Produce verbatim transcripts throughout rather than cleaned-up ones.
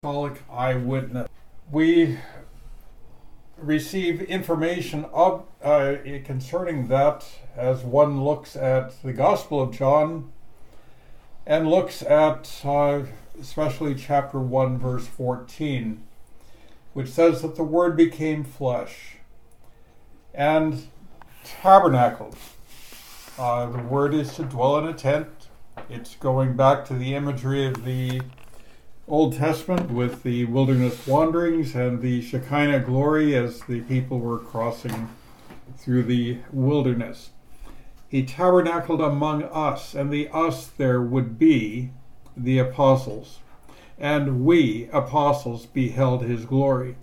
Apostolic eyewitness. We receive information of uh, concerning that as one looks at the Gospel of John and looks at uh, especially chapter one, verse fourteen, which says that the Word became flesh and tabernacled. Uh, the word is to dwell in a tent. It's going back to the imagery of the Old Testament with the wilderness wanderings and the Shekinah glory as the people were crossing through the wilderness. He tabernacled among us, and the us there would be the apostles, and we, apostles, beheld his glory.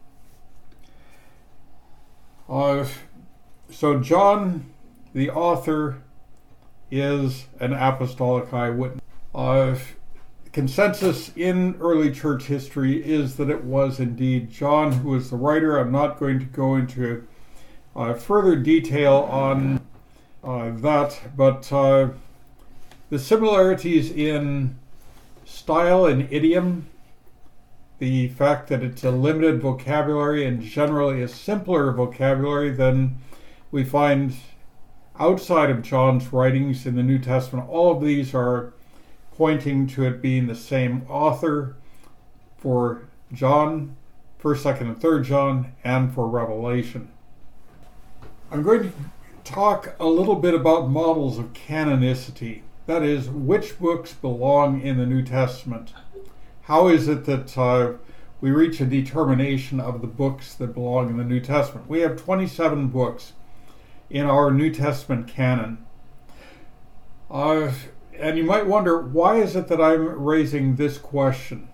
Uh, so John, the author, is an apostolic eyewitness. Uh, Consensus in early church history is that it was indeed John who was the writer. I'm not going to go into uh, further detail on uh, that, but uh, the similarities in style and idiom, the fact that it's a limited vocabulary and generally a simpler vocabulary than we find outside of John's writings in the New Testament, all of these are pointing to it being the same author for John, first, second, and third John, and for Revelation. I'm going to talk a little bit about models of canonicity. That is, which books belong in the New Testament. How is it that uh, we reach a determination of the books that belong in the New Testament? We have twenty-seven books in our New Testament canon. Uh, And you might wonder, why is it that I'm raising this question?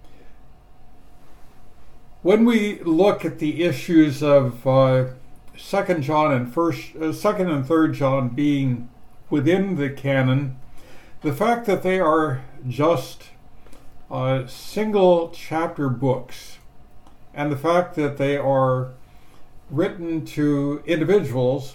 When we look at the issues of uh, Second John and First, uh, Second and Third John being within the canon, the fact that they are just uh, single chapter books, and the fact that they are written to individuals,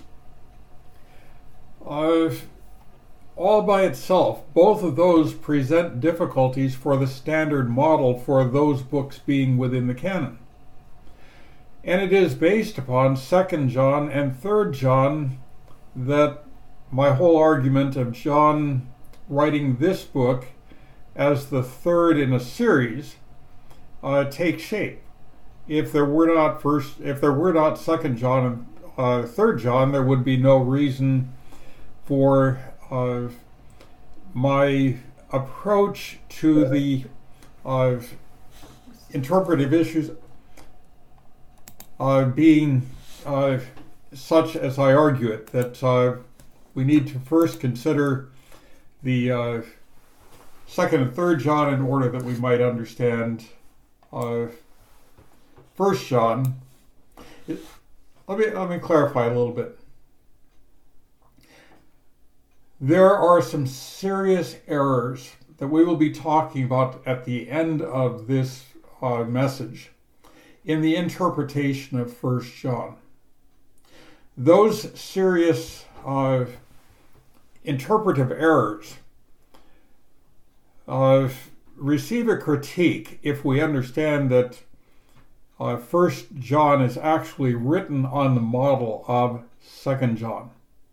uh, all by itself, both of those present difficulties for the standard model for those books being within the canon. And it is based upon Second John and Third John that my whole argument of John writing this book as the third in a series uh, takes shape. If there were not first, if there were not Second John and uh, Third John, there would be no reason for Uh, my approach to the uh, interpretive issues uh, being uh, such as I argue it, that uh, we need to first consider the uh, Second and Third John in order that we might understand uh, First John. It, let me let me clarify a little bit. There are some serious errors that we will be talking about at the end of this uh, message in the interpretation of First John. Those serious uh, interpretive errors uh, receive a critique if we understand that uh, First John is actually written on the model of Second John.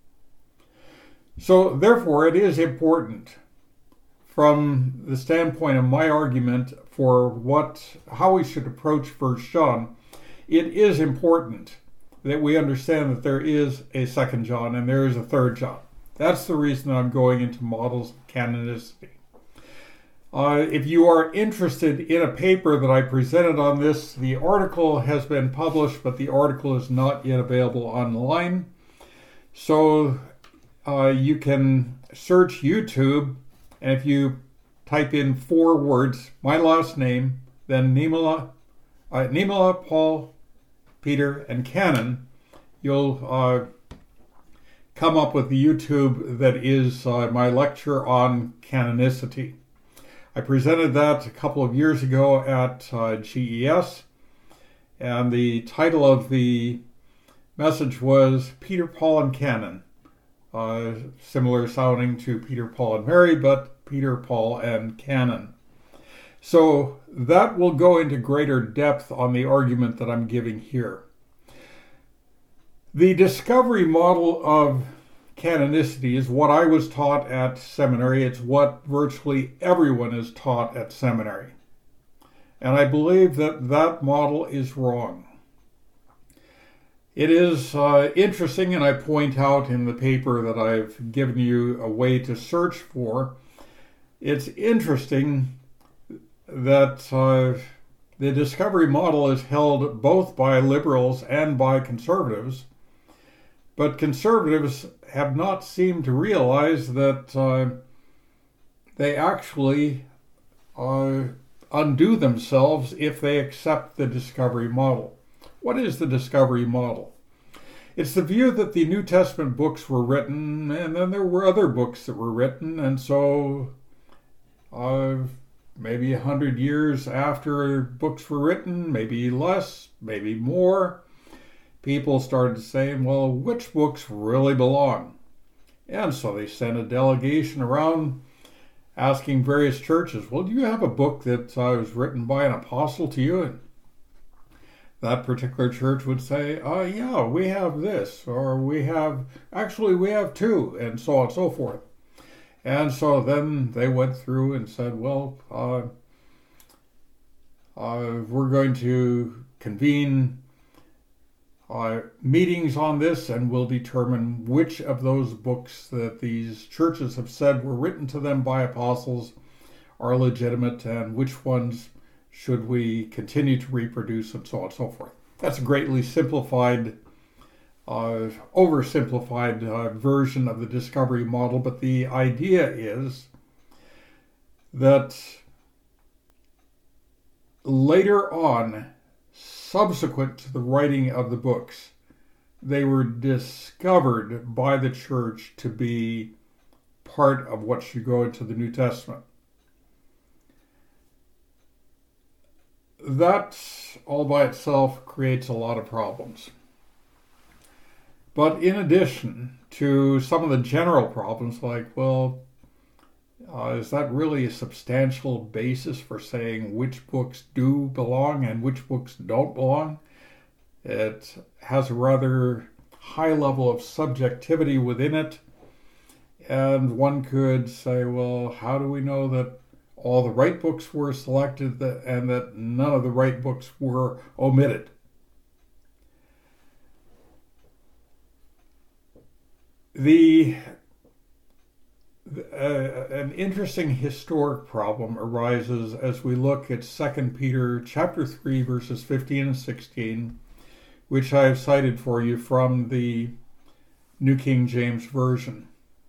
So, therefore, it is important from the standpoint of my argument for what, how we should approach First John. It is important that we understand that there is a Second John and there is a Third John. That's the reason I'm going into models of canonicity. Uh, if you are interested in a paper that I presented on this, the article has been published, but the article is not yet available online. So, Uh, you can search YouTube, and if you type in four words, my last name, then Niemela, uh, Niemela, Paul, Peter, and Canon, you'll uh, come up with the YouTube that is uh, my lecture on canonicity. I presented that a couple of years ago at uh, G E S, and the title of the message was Peter, Paul, and Canon. Uh, similar sounding to Peter, Paul, and Mary, but Peter, Paul, and Canon. So that will go into greater depth on the argument that I'm giving here. The discovery model of canonicity is what I was taught at seminary. It's what virtually everyone is taught at seminary. And I believe that that model is wrong. It is uh, interesting, and I point out in the paper that I've given you a way to search for, it's interesting that uh, the discovery model is held both by liberals and by conservatives, but conservatives have not seemed to realize that uh, they actually uh, undo themselves if they accept the discovery model. What is the discovery model? It's the view that the New Testament books were written, and then there were other books that were written, and so uh, maybe a hundred years after books were written, maybe less, maybe more, people started saying, well, which books really belong? And so they sent a delegation around asking various churches, well, do you have a book that uh, was written by an apostle to you? And that particular church would say, oh, yeah, we have this, or we have, actually, we have two, and so on and so forth. And so then they went through and said, well, uh, uh, we're going to convene Uh, meetings on this, and we'll determine which of those books that these churches have said were written to them by apostles are legitimate, and which ones should we continue to reproduce, and so on and so forth. That's a greatly simplified, uh, oversimplified uh, version of the discovery model, but the idea is that later on, subsequent to the writing of the books, they were discovered by the church to be part of what should go into the New Testament. That all by itself creates a lot of problems. But in addition to some of the general problems, like, well, Uh, is that really a substantial basis for saying which books do belong and which books don't belong? It has a rather high level of subjectivity within it. And one could say, well, how do we know that all the right books were selected and that none of the right books were omitted? The Uh, an interesting historic problem arises as we look at Second Peter chapter three, verses fifteen and sixteen, which I have cited for you from the New King James Version.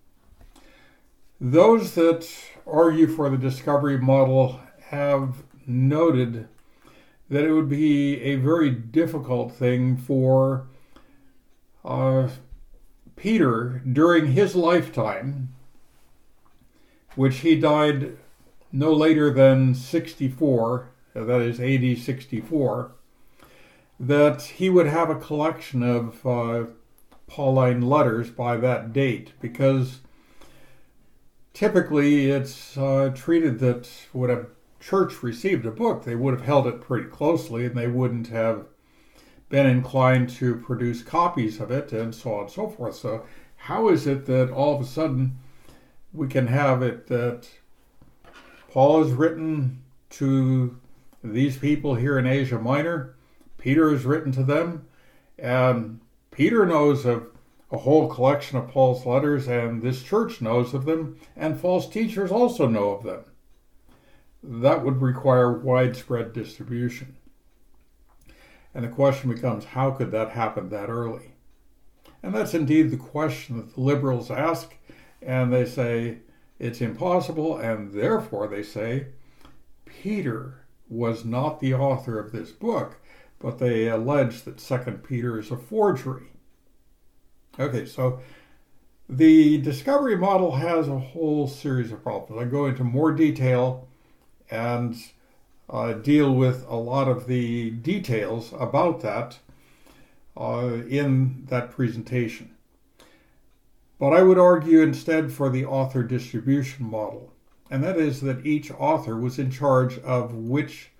Those that argue for the discovery model have noted that it would be a very difficult thing for uh, Peter during his lifetime, which he died no later than sixty-four, that is A D sixty-four, that he would have a collection of uh, Pauline letters by that date, because typically it's uh, treated that when a church received a book, they would have held it pretty closely, and they wouldn't have been inclined to produce copies of it, and so on and so forth. So how is it that all of a sudden we can have it that Paul has written to these people here in Asia Minor, Peter has written to them, and Peter knows of a whole collection of Paul's letters, and this church knows of them, and false teachers also know of them? That would require widespread distribution. And the question becomes, how could that happen that early? And that's indeed the question that the liberals ask. And they say it's impossible, and therefore they say Peter was not the author of this book, but they allege that Second Peter is a forgery. Okay, so the discovery model has a whole series of problems. I go into more detail and uh, deal with a lot of the details about that uh, in that presentation. But I would argue instead for the author distribution model, and that is that each author was in charge of which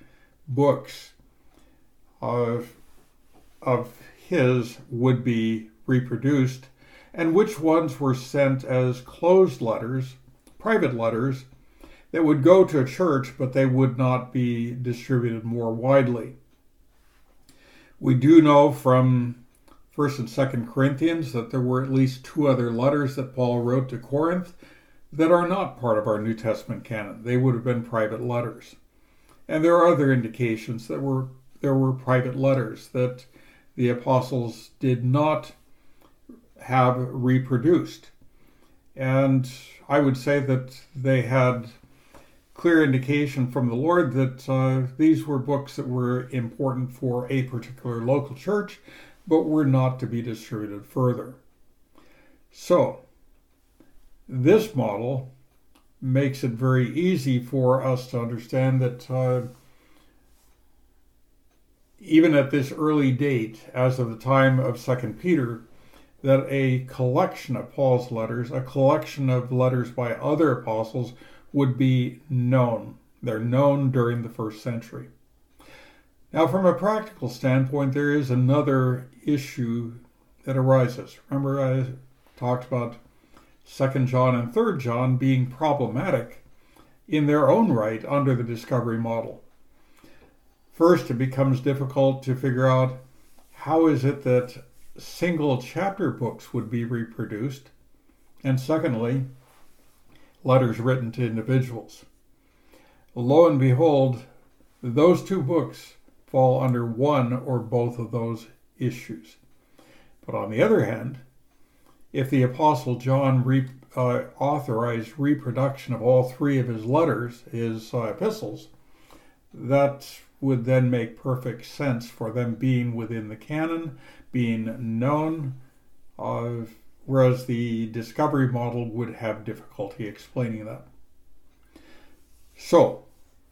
books of, of his would be reproduced, and which ones were sent as closed letters, private letters, that would go to a church, but they would not be distributed more widely. We do know from First and Second Corinthians that there were at least two other letters that Paul wrote to Corinth that are not part of our New Testament canon. They would have been private letters. And there are other indications that were there were private letters that the apostles did not have reproduced. And I would say that they had clear indication from the Lord that uh, these were books that were important for a particular local church, but were not to be distributed further. So, this model makes it very easy for us to understand that uh, even at this early date, as of the time of Second Peter, that a collection of Paul's letters, a collection of letters by other apostles, would be known. They're known during the first century. Now, from a practical standpoint, there is another issue that arises. Remember, I talked about Second John and Third John being problematic in their own right under the discovery model. First, it becomes difficult to figure out how is it that single chapter books would be reproduced, and secondly, letters written to individuals. Lo and behold, those two books fall under one or both of those issues. But on the other hand, if the Apostle John re, uh, authorized reproduction of all three of his letters, his uh, epistles, that would then make perfect sense for them being within the canon, being known, uh, whereas the discovery model would have difficulty explaining that. So,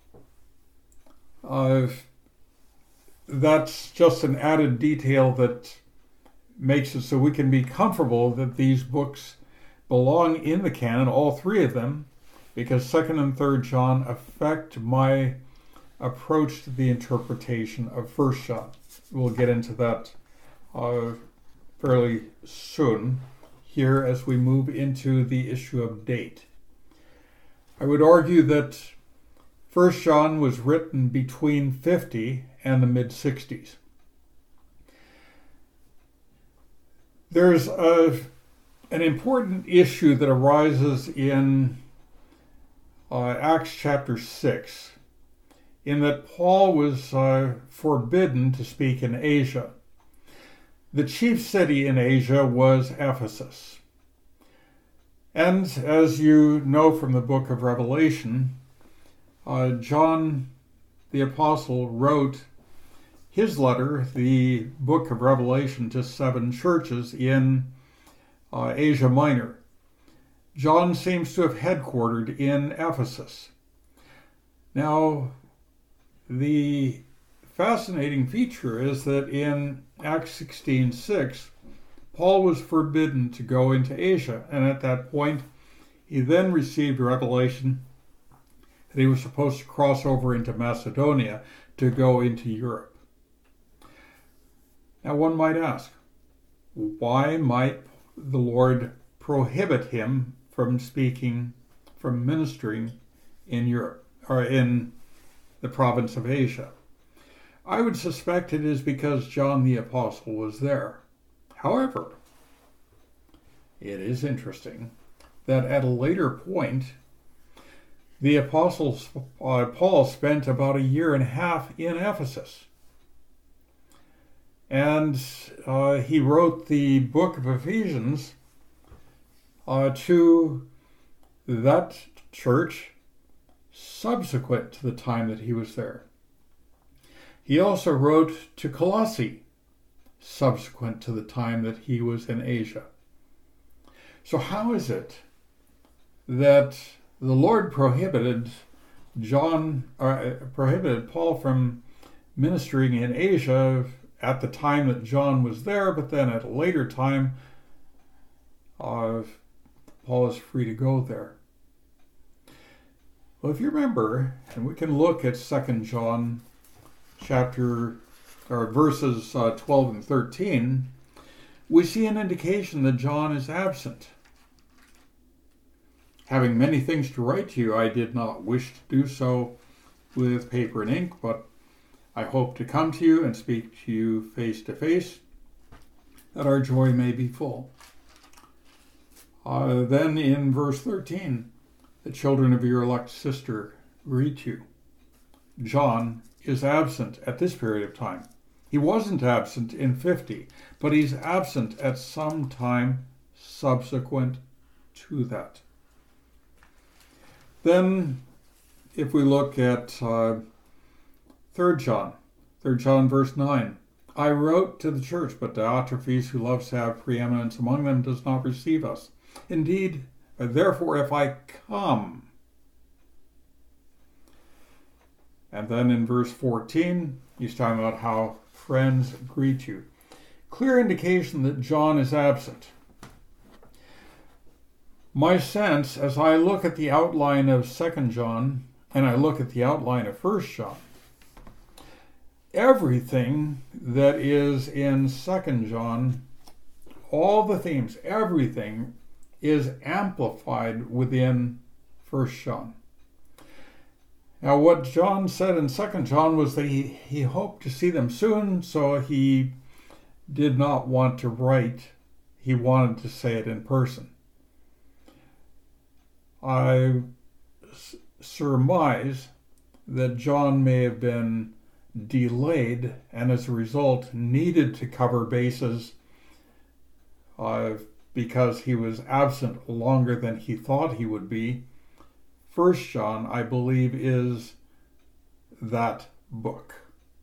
uh, that's just an added detail that makes it so we can be comfortable that these books belong in the canon, all three of them, because Second and Third John affect my approach to the interpretation of First John. We'll get into that uh, fairly soon here as we move into the issue of date. I would argue that First John was written between fifty and the mid-sixties. There's a, an important issue that arises in uh, Acts chapter six, in that Paul was uh, forbidden to speak in Asia. The chief city in Asia was Ephesus. And as you know from the book of Revelation, uh, John the Apostle wrote his letter, the book of Revelation, to seven churches in uh, Asia Minor. John seems to have headquartered in Ephesus. Now, the fascinating feature is that in Acts sixteen six, Paul was forbidden to go into Asia, and at that point, he then received a revelation that he was supposed to cross over into Macedonia to go into Europe. Now, one might ask, why might the Lord prohibit him from speaking, from ministering in Europe, or in the province of Asia? I would suspect it is because John the Apostle was there. However, it is interesting that at a later point, the Apostle uh, Paul spent about a year and a half in Ephesus. And uh, he wrote the book of Ephesians uh, to that church subsequent to the time that he was there. He also wrote to Colossae subsequent to the time that he was in Asia. So how is it that the Lord prohibited John, or prohibited Paul from ministering in Asia at the time that John was there, but then at a later time, uh, Paul is free to go there? Well, if you remember, and we can look at Second John chapter or verses uh, twelve and thirteen, we see an indication that John is absent. Having many things to write to you, I did not wish to do so with paper and ink, but I hope to come to you and speak to you face to face, that our joy may be full. Uh, then in verse thirteen, the children of your elect sister greet you. John is absent at this period of time. He wasn't absent in fifty, but he's absent at some time subsequent to that. Then, if we look at uh, Third John, Third John verse nine, I wrote to the church, but Diotrephes, who loves to have preeminence among them, does not receive us. Indeed, therefore, if I come. And then in verse fourteen, he's talking about how friends greet you. Clear indication that John is absent. My sense, as I look at the outline of Second John, and I look at the outline of First John, everything that is in Second John, all the themes, everything is amplified within First John. Now, what John said in Second John was that he, he hoped to see them soon, so he did not want to write. He wanted to say it in person. I s- surmise that John may have been delayed and as a result needed to cover bases uh, because he was absent longer than he thought he would be. First John, I believe, is that book.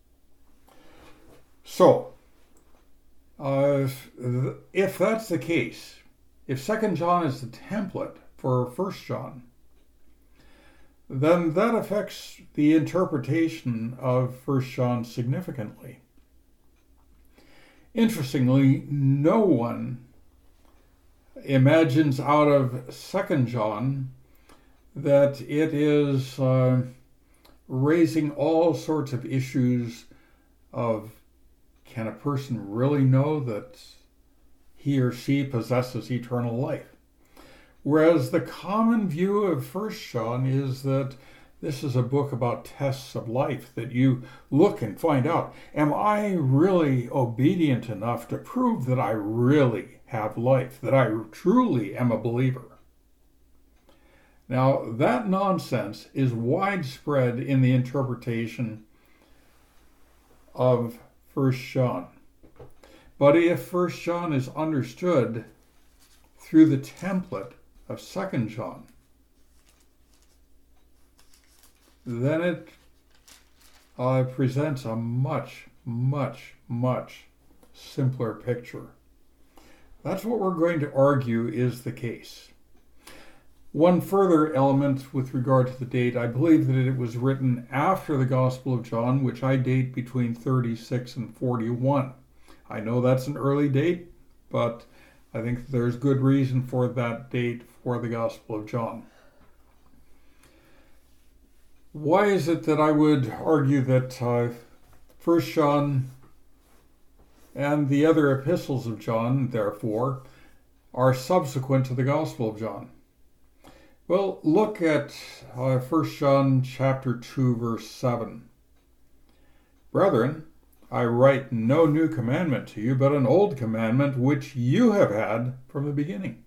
So, uh, if that's the case, if Second John is the template for First John, then that affects the interpretation of First John significantly. Interestingly, no one imagines out of Second John that it is uh, raising all sorts of issues of, can a person really know that he or she possesses eternal life? Whereas the common view of First John is that this is a book about tests of life, that you look and find out, am I really obedient enough to prove that I really have life, that I truly am a believer? Now, that nonsense is widespread in the interpretation of First John. But if First John is understood through the template of Second John, then it uh, presents a much, much, much simpler picture. That's what we're going to argue is the case. One further element with regard to the date, I believe that it was written after the Gospel of John, which I date between thirty-six and forty-one. I know that's an early date, but I think there's good reason for that date for the Gospel of John. Why is it that I would argue that uh, First John and the other epistles of John, therefore, are subsequent to the Gospel of John? Well, look at uh, First John chapter two, verse seven. Brethren, I write no new commandment to you, but an old commandment which you have had from the beginning.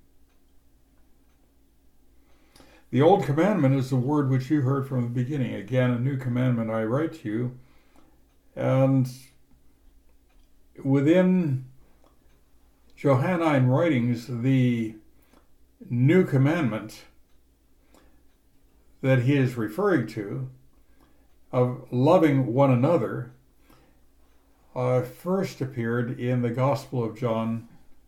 The old commandment is the word which you heard from the beginning. Again, a new commandment I write to you. And within Johannine writings, the new commandment that he is referring to, of loving one another, uh, first appeared in the Gospel of John.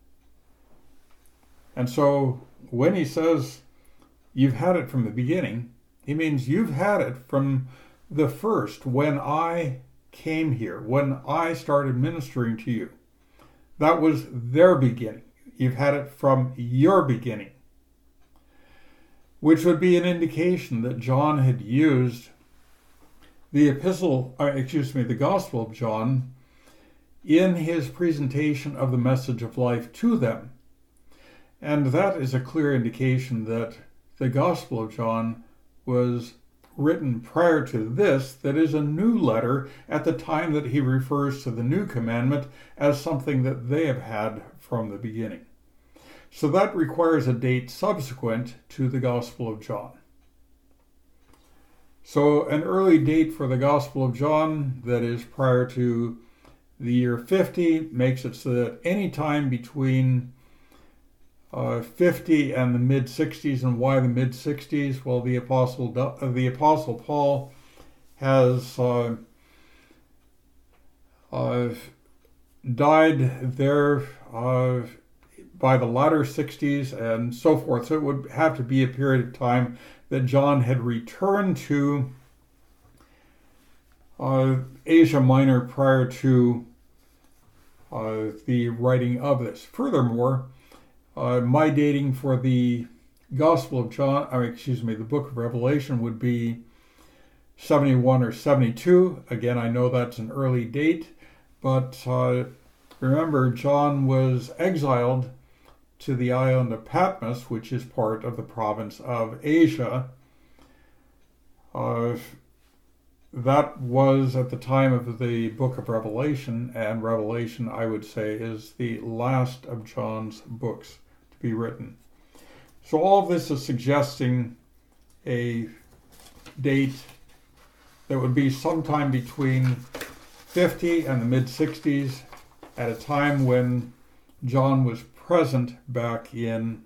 And so when he says, you've had it from the beginning, he means you've had it from the first, when I came here, when I started ministering to you. That was their beginning. You've had it from your beginning, which would be an indication that John had used the epistle, uh, excuse me, the Gospel of John in his presentation of the message of life to them. And that is a clear indication that the Gospel of John was written prior to this, that is a new letter at the time that he refers to the new commandment as something that they have had from the beginning. So that requires a date subsequent to the Gospel of John. So an early date for the Gospel of John that is prior to the year fifty makes it so that any time between uh, fifty and the mid-sixties. And why the mid-sixties? Well, the Apostle uh, the Apostle Paul has uh, uh, died there uh, by the latter sixties and so forth. So it would have to be a period of time that John had returned to uh, Asia Minor prior to uh, the writing of this. Furthermore, uh, my dating for the Gospel of John, or excuse me, the Book of Revelation would be seventy-one or seventy-two. Again, I know that's an early date, but uh, remember, John was exiled to the island of Patmos, which is part of the province of Asia. Uh, that was at the time of the Book of Revelation, and Revelation, I would say, is the last of John's books to be written. So all of this is suggesting a date that would be sometime between fifty and the mid-sixties, at a time when John was present back in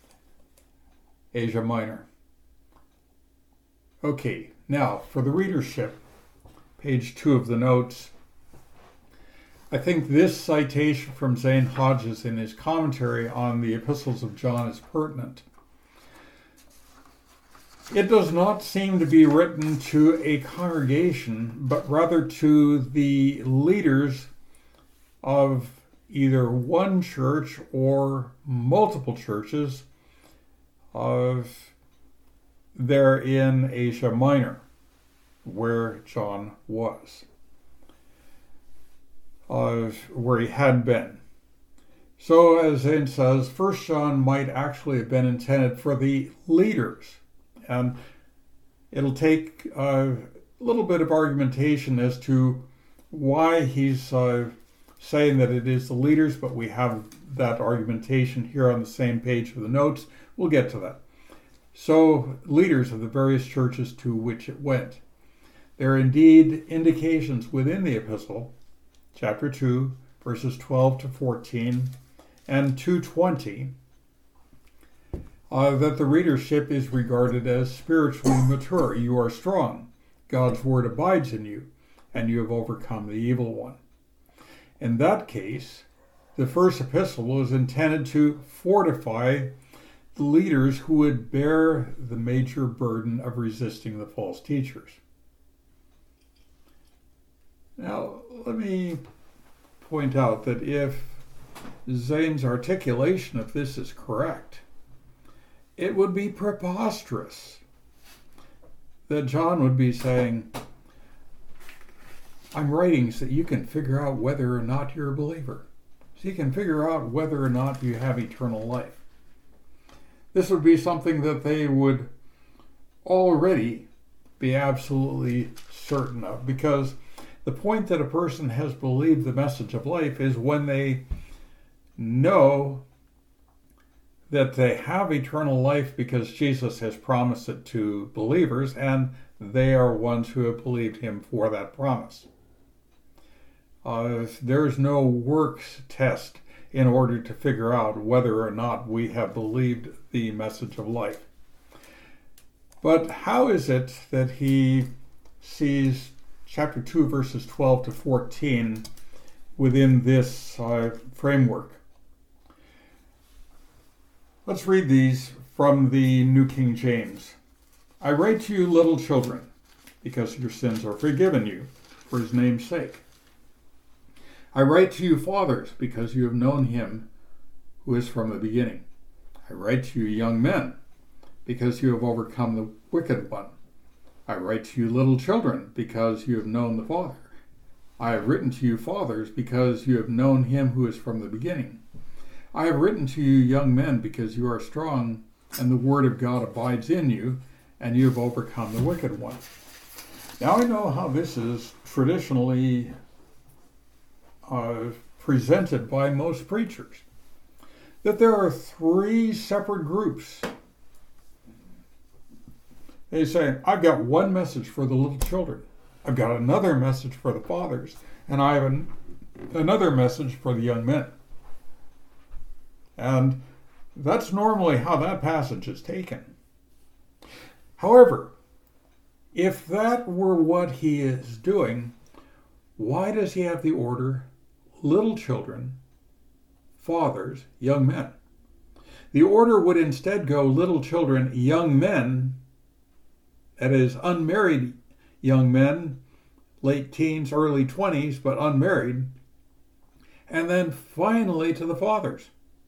Asia Minor. Okay, now for the readership, page two of the notes. I think this citation from Zane Hodges in his commentary on the Epistles of John is pertinent. It does not seem to be written to a congregation, but rather to the leaders of either one church or multiple churches of there in Asia Minor, where John was, of where he had been. So, as Zane says, First John might actually have been intended for the leaders, and it'll take a little bit of argumentation as to why he's uh, saying that it is the leaders, but we have that argumentation here on the same page of the notes. We'll get to that. So, leaders of the various churches to which it went. There are indeed indications within the epistle, chapter two, verses twelve to fourteen, and two twenty, uh, that the readership is regarded as spiritually mature. You are strong. God's word abides in you, and you have overcome the evil one. In that case, the first epistle was intended to fortify the leaders who would bear the major burden of resisting the false teachers. Now, let me point out that if Zane's articulation of this is correct, it would be preposterous that John would be saying, I'm writing so that you can figure out whether or not you're a believer, so you can figure out whether or not you have eternal life. This would be something that they would already be absolutely certain of, because the point that a person has believed the message of life is when they know that they have eternal life because Jesus has promised it to believers, and they are ones who have believed him for that promise. Uh, there's no works test in order to figure out whether or not we have believed the message of life. But how is it that he sees chapter two, verses twelve to fourteen within this uh, framework? Let's read these from the New King James. I write to you, little children, because your sins are forgiven you for his name's sake. I write to you, fathers, because you have known him who is from the beginning. I write to you, young men, because you have overcome the wicked one. I write to you little children, because you have known the Father. I have written to you fathers, because you have known him who is from the beginning. I have written to you young men, because you are strong, and the word of God abides in you, and you have overcome the wicked one. Now I know how this is traditionally uh, presented by most preachers, that there are three separate groups. They say, I've got one message for the little children. I've got another message for the fathers, and I have an, another message for the young men. And that's normally how that passage is taken. However, if that were what he is doing, why does he have the order little children, fathers, young men? The order would instead go little children, young men, that is, unmarried young men, late teens, early twenties, but unmarried, and then finally to the fathers.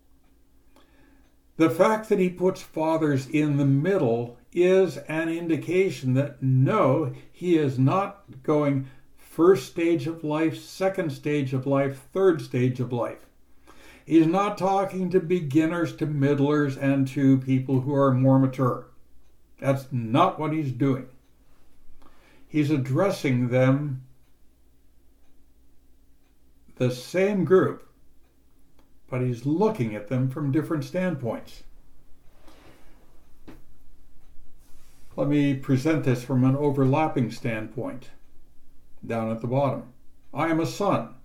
The fact that he puts fathers in the middle is an indication that no, he is not going first stage of life, second stage of life, third stage of life. He's not talking to beginners, to middlers, and to people who are more mature. That's not what he's doing. He's addressing them, the same group, but he's looking at them from different standpoints. Let me present this from an overlapping standpoint. Down at the bottom, I am a son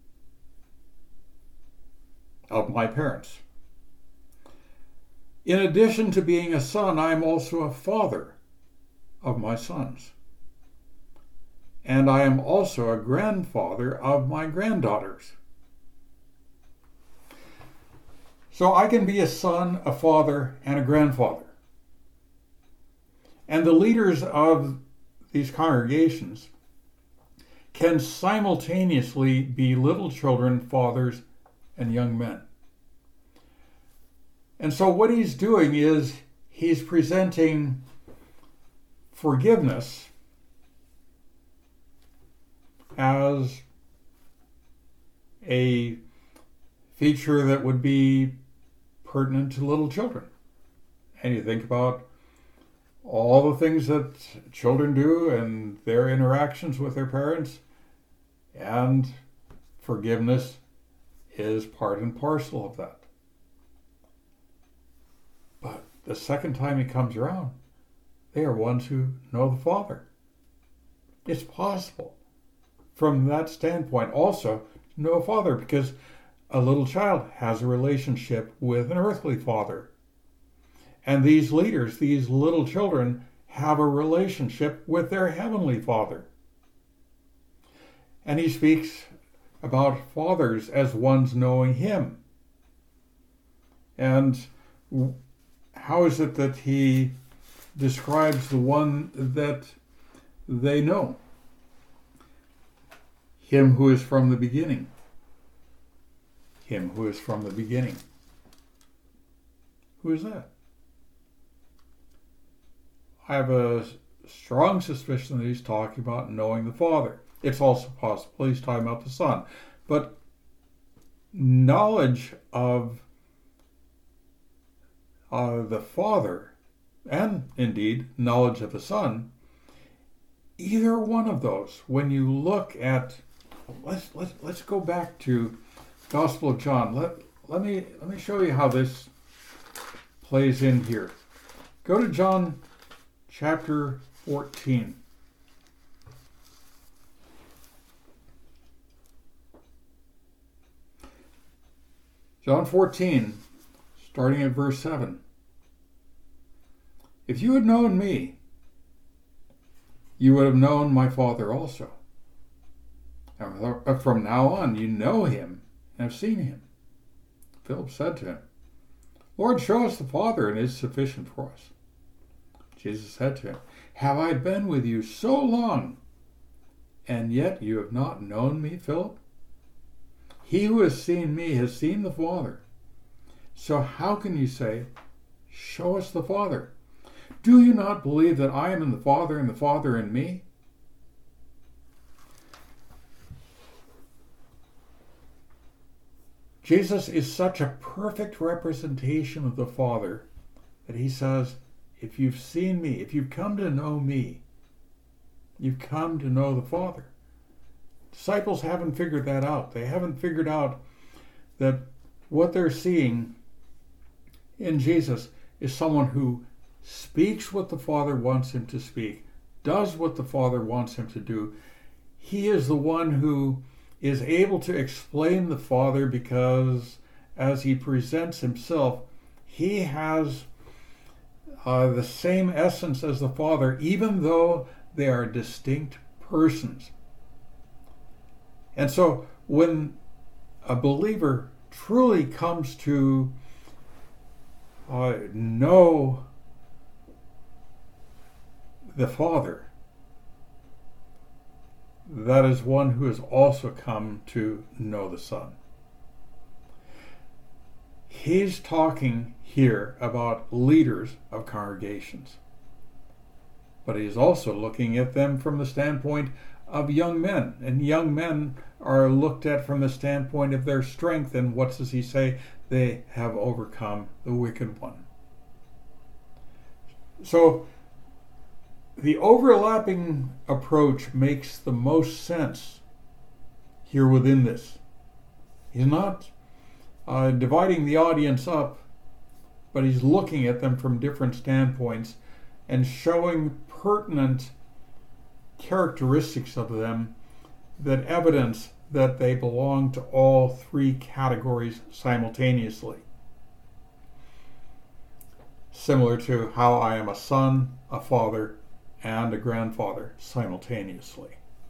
of my parents. In addition to being a son, I am also a father of my sons. And I am also a grandfather of my granddaughters. So I can be a son, a father, and a grandfather. And the leaders of these congregations can simultaneously be little children, fathers, and young men. And so what he's doing is he's presenting forgiveness as a feature that would be pertinent to little children. And you think about all the things that children do and their interactions with their parents, and forgiveness is part and parcel of that. But the second time he comes around, they are ones who know the Father. It's possible from that standpoint also to know a father, because a little child has a relationship with an earthly father. And these leaders, these little children, have a relationship with their heavenly Father. And he speaks about fathers as ones knowing him. And how is it that he describes the one that they know? Him who is from the beginning. Him who is from the beginning. Who is that? I have a strong suspicion that he's talking about knowing the Father. It's also possible he's talking about the Son. But knowledge of uh, the Father, and indeed knowledge of the Son, either one of those, when you look at, let's let's let's go back to Gospel of John. Let let me let me show you how this plays in here. Go to John chapter fourteen. John fourteen, starting at verse seven. If you had known me, you would have known my Father also. And from now on, you know him and have seen him. Philip said to him, Lord, show us the Father, and it is sufficient for us. Jesus said to him, Have I been with you so long, and yet you have not known me, Philip? He who has seen me has seen the Father. So how can you say, Show us the Father? Do you not believe that I am in the Father and the Father in me? Jesus is such a perfect representation of the Father that he says, if you've seen me, if you've come to know me, you've come to know the Father. Disciples haven't figured that out. They haven't figured out that what they're seeing in Jesus is someone who speaks what the Father wants him to speak, does what the Father wants him to do. He is the one who is able to explain the Father because as he presents himself, he has uh, the same essence as the Father, even though they are distinct persons. And so when a believer truly comes to uh, know the Father, that is one who has also come to know the Son. He's talking here about leaders of congregations, but he's also looking at them from the standpoint of young men, and young men are looked at from the standpoint of their strength, and what does he say? They have overcome the wicked one. So the overlapping approach makes the most sense here within this. He's not uh, dividing the audience up, but he's looking at them from different standpoints and showing pertinent characteristics of them that evidence that they belong to all three categories simultaneously. Similar to how I am a son, a father, and a grandfather simultaneously.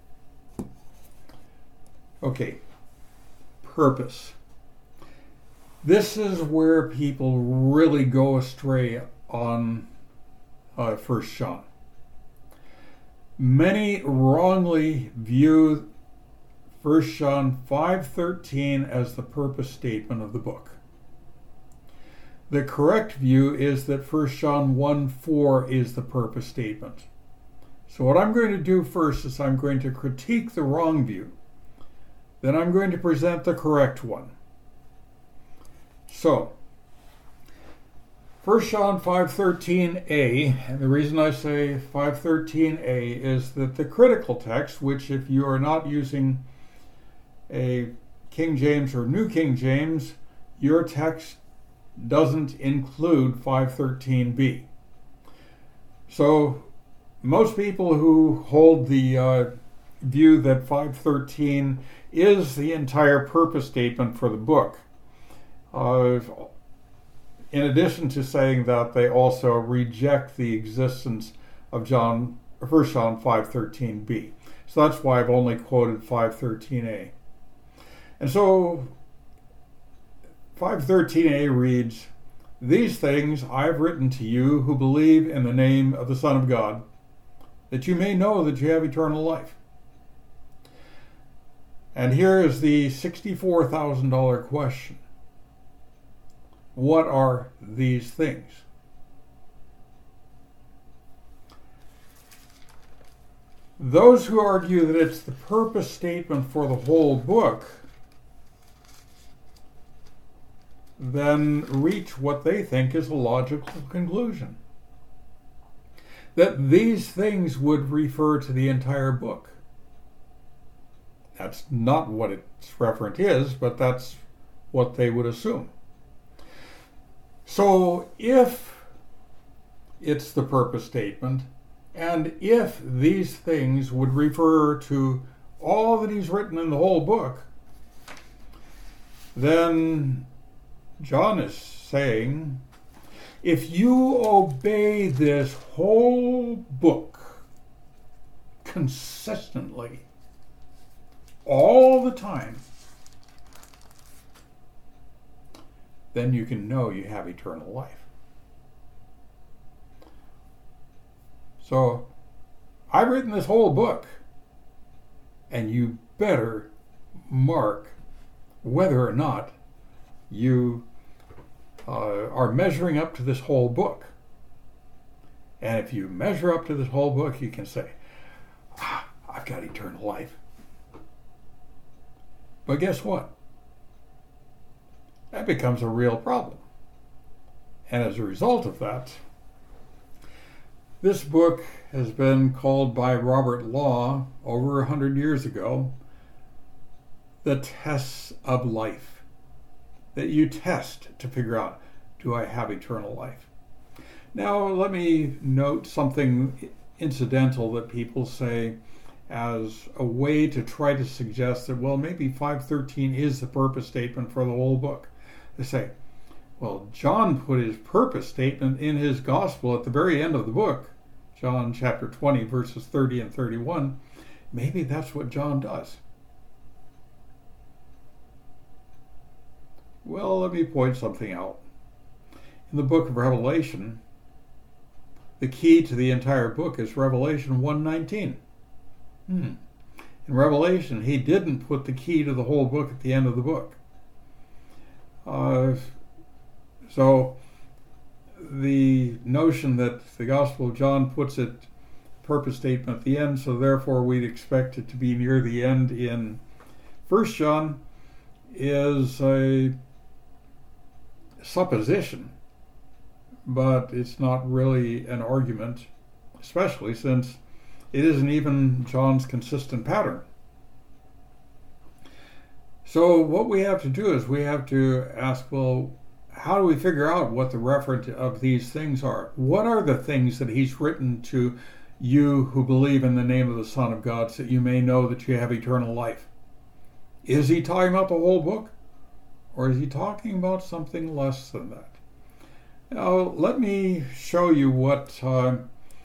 Okay, purpose. This is where people really go astray on uh, First John. Many wrongly view First John five thirteen as the purpose statement of the book. The correct view is that First John one four is the purpose statement. So what I'm going to do first is I'm going to critique the wrong view. Then I'm going to present the correct one. So, First John five thirteen a, and the reason I say five thirteen a is that the critical text, which if you are not using a King James or New King James, your text doesn't include five thirteen b. So, most people who hold the uh, view that five thirteen is the entire purpose statement for the book, uh, in addition to saying that they also reject the existence of John, First John five thirteen b. So that's why I've only quoted five thirteen a. And so five thirteen a reads, "These things I have written to you who believe in the name of the Son of God, that you may know that you have eternal life." And here is the sixty-four thousand dollars question. What are these things? Those who argue that it's the purpose statement for the whole book then reach what they think is a logical conclusion. That these things would refer to the entire book. That's not what its referent is, but that's what they would assume. So if it's the purpose statement, and if these things would refer to all that he's written in the whole book, then John is saying, if you obey this whole book consistently, all the time, then you can know you have eternal life. So, I've written this whole book, and you better mark whether or not you uh, are measuring up to this whole book. And if you measure up to this whole book, you can say, ah, I've got eternal life. But guess what? That becomes a real problem. And as a result of that, this book has been called by Robert Law over a hundred years ago the tests of life, that you test to figure out, do I have eternal life? Now, let me note something incidental that people say as a way to try to suggest that, well, maybe five thirteen is the purpose statement for the whole book. They say, well, John put his purpose statement in his gospel at the very end of the book, John chapter twenty, verses thirty and thirty-one. Maybe that's what John does. Well, let me point something out. In the book of Revelation, the key to the entire book is Revelation one nineteen. Hmm. In Revelation, he didn't put the key to the whole book at the end of the book. Uh, so the notion that the Gospel of John puts it purpose statement at the end, so therefore we'd expect it to be near the end in First John, is a supposition, but it's not really an argument, especially since it isn't even John's consistent pattern. So what we have to do is we have to ask, well, how do we figure out what the referent of these things are? What are the things that he's written to you who believe in the name of the Son of God, so that you may know that you have eternal life? Is he talking about the whole book? Or is he talking about something less than that? Now, let me show you what uh,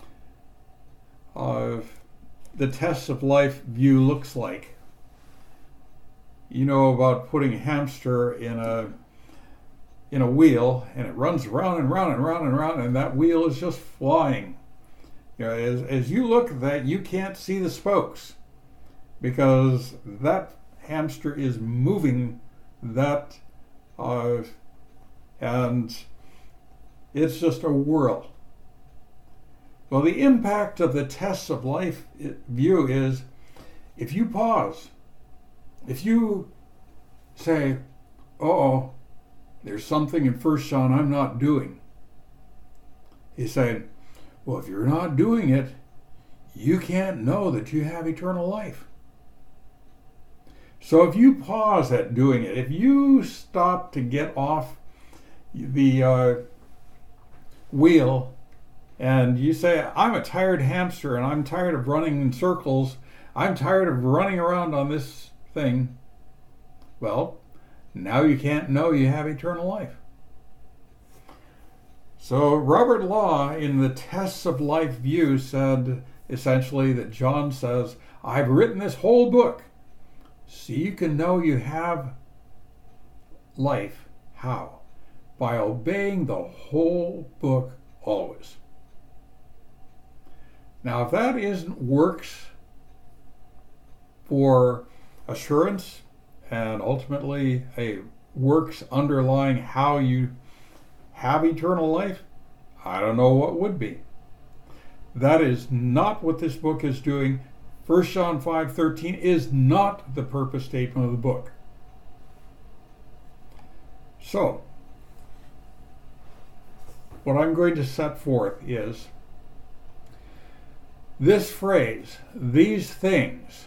uh, the tests of life view looks like. You know about putting a hamster in a in a wheel, and it runs around and round and round and round, and that wheel is just flying. You know, as, as you look at that, you can't see the spokes, because that hamster is moving that, uh, and it's just a whirl. Well, the impact of the tests of life view is, if you pause, if you say, uh-oh, there's something in First John I'm not doing. He's saying, well, if you're not doing it, you can't know that you have eternal life. So if you pause at doing it, if you stop to get off the uh, wheel and you say, I'm a tired hamster and I'm tired of running in circles, I'm tired of running around on this thing, well, now you can't know you have eternal life. So Robert Law, in the Tests of Life view, said essentially that John says, I've written this whole book so you can know you have life. How? By obeying the whole book always. Now, if that isn't works for assurance and ultimately a works underlying how you have eternal life, I don't know what would be. That is not what this book is doing. First John five thirteen is not the purpose statement of the book. So, what I'm going to set forth is this phrase, these things,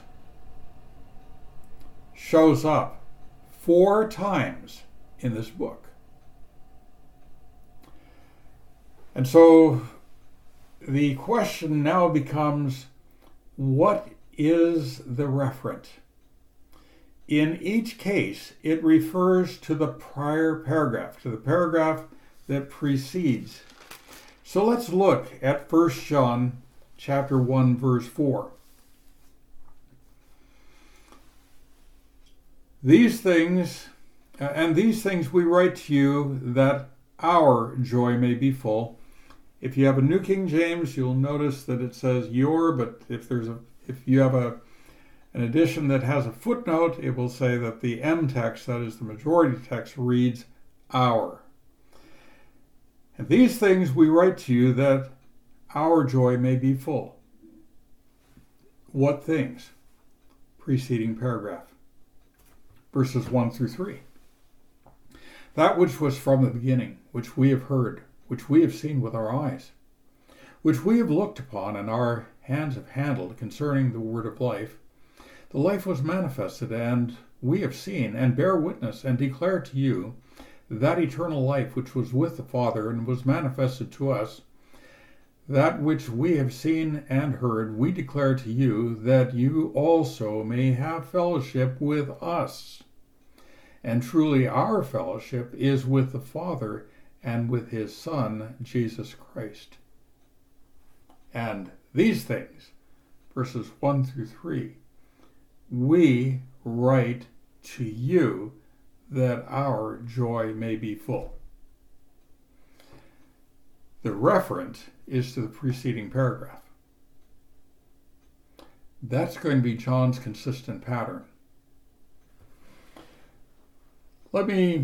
shows up four times in this book. And so the question now becomes, what is the referent? In each case, it refers to the prior paragraph, to the paragraph that precedes. So let's look at First John chapter one, verse four. These things, and these things we write to you, that our joy may be full. If you have a New King James, you'll notice that it says your, but if there's a if you have a an edition that has a footnote, it will say that the M text, that is the majority text, reads our. And these things we write to you, that our joy may be full. What things? Preceding paragraph. Verses one through three. That which was from the beginning, which we have heard, which we have seen with our eyes, which we have looked upon and our hands have handled concerning the word of life. The life was manifested, and we have seen, and bear witness, and declare to you that eternal life which was with the Father and was manifested to us. That which we have seen and heard, we declare to you, that you also may have fellowship with us. And truly our fellowship is with the Father and with his Son, Jesus Christ. And these things, verses one through three, we write to you that our joy may be full. The referent is to the preceding paragraph. That's going to be John's consistent pattern. Let me,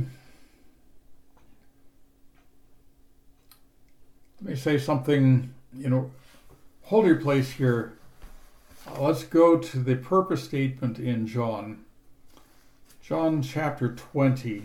let me say something, you know, hold your place here. Uh, let's go to the purpose statement in John. John chapter twenty,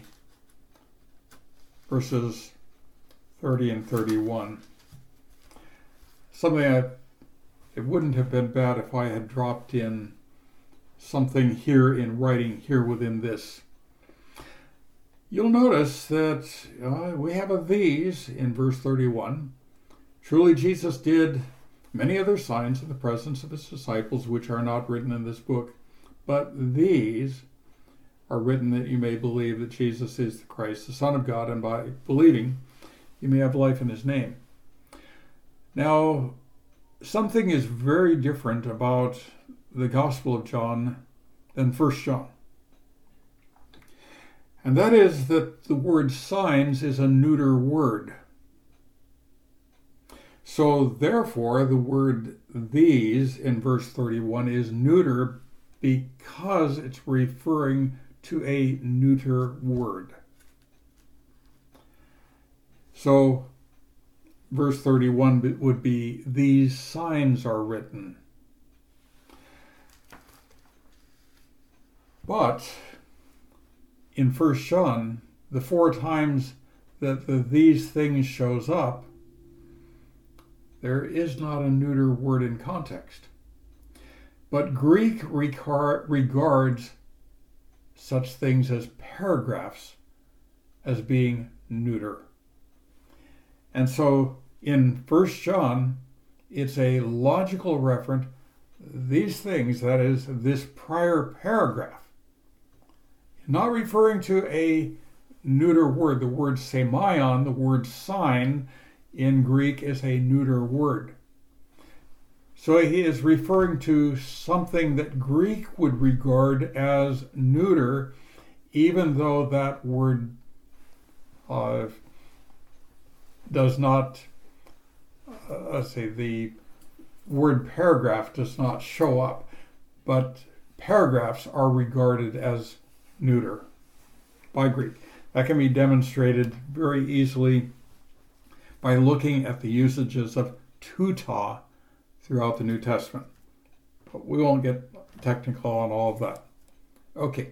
verses thirty and thirty-one. Something I, it wouldn't have been bad if I had dropped in something here in writing here within this. You'll notice that uh, we have a these in verse thirty-one. Truly Jesus did many other signs in the presence of his disciples, which are not written in this book, but these are written that you may believe that Jesus is the Christ, the Son of God, and by believing you may have life in his name. Now, something is very different about the Gospel of John than First John. And that is that the word signs is a neuter word. So therefore, the word these in verse thirty-one is neuter because it's referring to a neuter word. So verse thirty-one would be, these signs are written. But in First John, the four times that the these things shows up, there is not a neuter word in context. But Greek regards such things as paragraphs as being neuter. And so in First John, it's a logical referent. These things, that is, this prior paragraph, not referring to a neuter word. The word semeion, the word sign in Greek, is a neuter word. So he is referring to something that Greek would regard as neuter, even though that word uh, does not, uh, let's say, the word paragraph does not show up, but paragraphs are regarded as neuter by Greek. That can be demonstrated very easily by looking at the usages of tuta throughout the New Testament. But we won't get technical on all of that. Okay.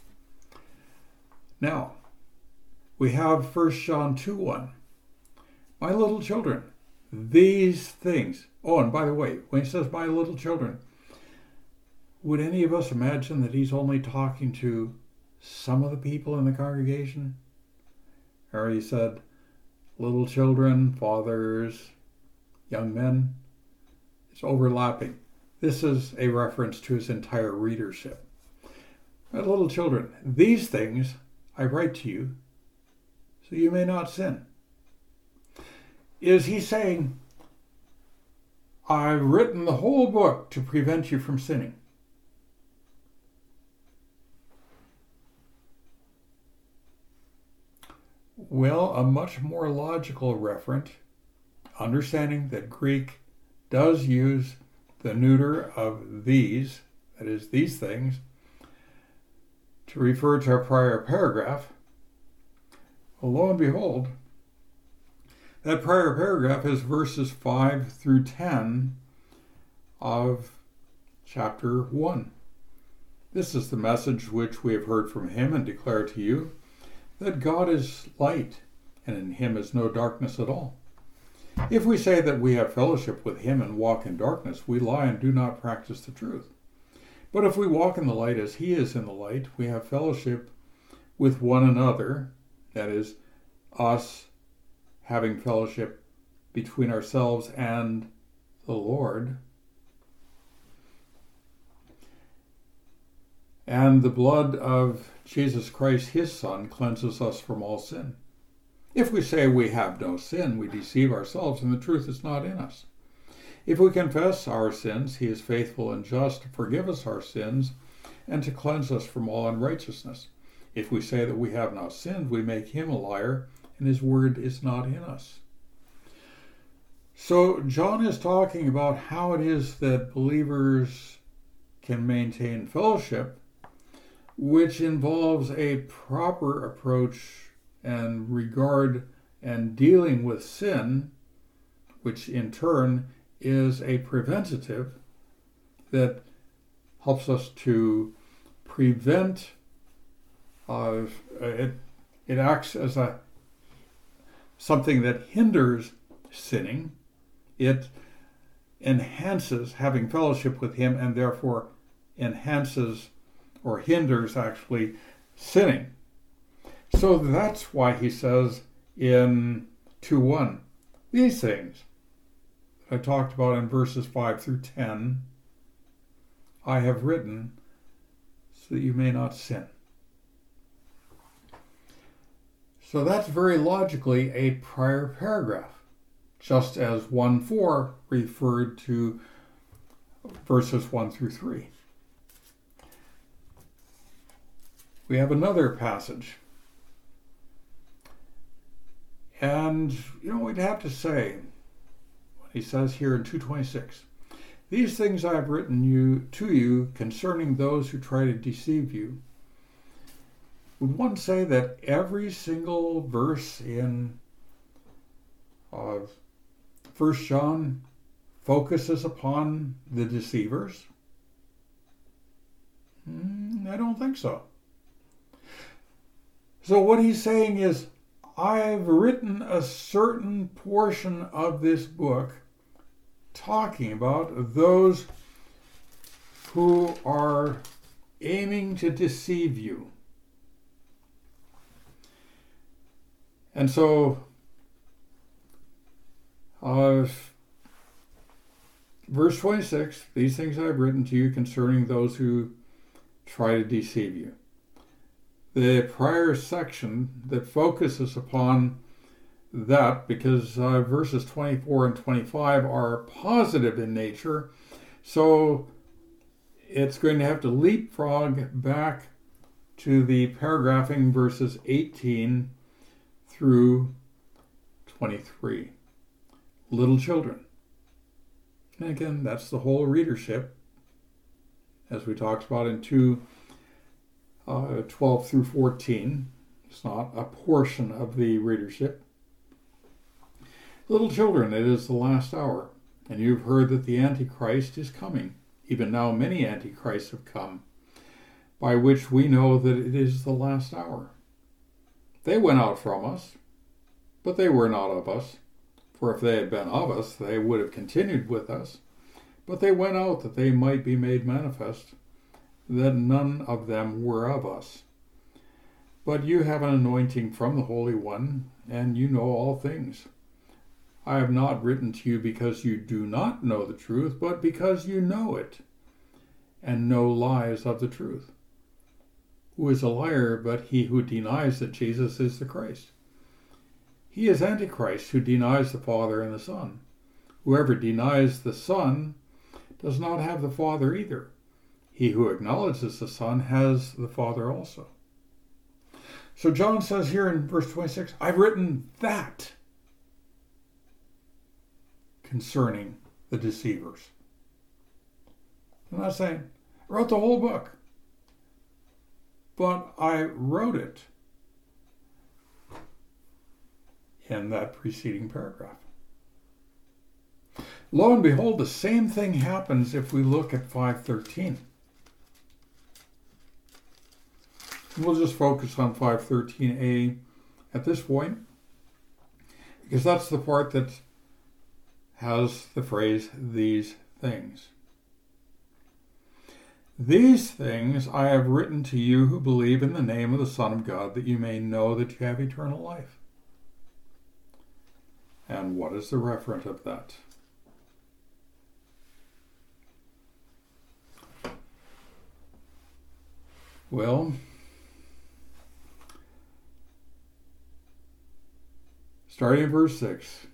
Now, we have First John two one. My little children, these things. Oh, and by the way, when he says my little children, would any of us imagine that he's only talking to some of the people in the congregation? Or he said, little children, fathers, young men. It's overlapping. This is a reference to his entire readership. My little children, these things I write to you, so you may not sin. Is he saying, I've written the whole book to prevent you from sinning? Well, a much more logical referent, understanding that Greek does use the neuter of these, that is, these things, to refer to a prior paragraph. Well, lo and behold, That prior paragraph is verses five through ten of chapter one. This is the message which we have heard from him and declare to you, that God is light, and in him is no darkness at all. If we say that we have fellowship with him and walk in darkness, we lie and do not practice the truth. But if we walk in the light as he is in the light, we have fellowship with one another, that is, us having fellowship between ourselves and the Lord. And the blood of Jesus Christ, his Son, cleanses us from all sin. If we say we have no sin, we deceive ourselves, and the truth is not in us. If we confess our sins, he is faithful and just to forgive us our sins and to cleanse us from all unrighteousness. If we say that we have not sinned, we make him a liar, and his word is not in us. So John is talking about how it is that believers can maintain fellowship, which involves a proper approach and regard and dealing with sin, which in turn is a preventative that helps us to prevent uh, it. It acts as a something that hinders sinning. It enhances having fellowship with him, and therefore enhances or hinders actually sinning. So that's why he says in two one, these things I talked about in verses five through ten, I have written so that you may not sin. So that's very logically a prior paragraph, just as one four referred to verses one through three. We have another passage. And, you know, we'd have to say, what he says here in two twenty-six, these things I have written you to you concerning those who try to deceive you. Would one say that every single verse in uh, First John focuses upon the deceivers? Mm, I don't think so. So what he's saying is, I've written a certain portion of this book talking about those who are aiming to deceive you. And so, uh, verse twenty-six, these things I've written to you concerning those who try to deceive you. The prior section that focuses upon that, because uh, verses twenty-four and twenty-five are positive in nature, so it's going to have to leapfrog back to the paragraphing verses eighteen through twenty-three. Little children. And again, that's the whole readership, as we talked about in two Uh, twelve through fourteen. It's not a portion of the readership. Little children, it is the last hour, and you've heard that the Antichrist is coming. Even now many Antichrists have come, by which we know that it is the last hour. They went out from us, but they were not of us. For if they had been of us, they would have continued with us. But they went out that they might be made manifest, that none of them were of us. But you have an anointing from the Holy One, and you know all things. I have not written to you because you do not know the truth, but because you know it, and know lies of the truth. Who is a liar but he who denies that Jesus is the Christ? He is Antichrist, who denies the Father and the Son. Whoever denies the Son does not have the Father either. He who acknowledges the Son has the Father also. So John says here in verse twenty-six, I've written that concerning the deceivers. I'm not saying I wrote the whole book, but I wrote it in that preceding paragraph. Lo and behold, the same thing happens if we look at five thirteen. We'll just focus on five thirteen a at this point, because that's the part that has the phrase, these things. These things I have written to you who believe in the name of the Son of God, that you may know that you have eternal life. And what is the referent of that? Well, starting in verse six.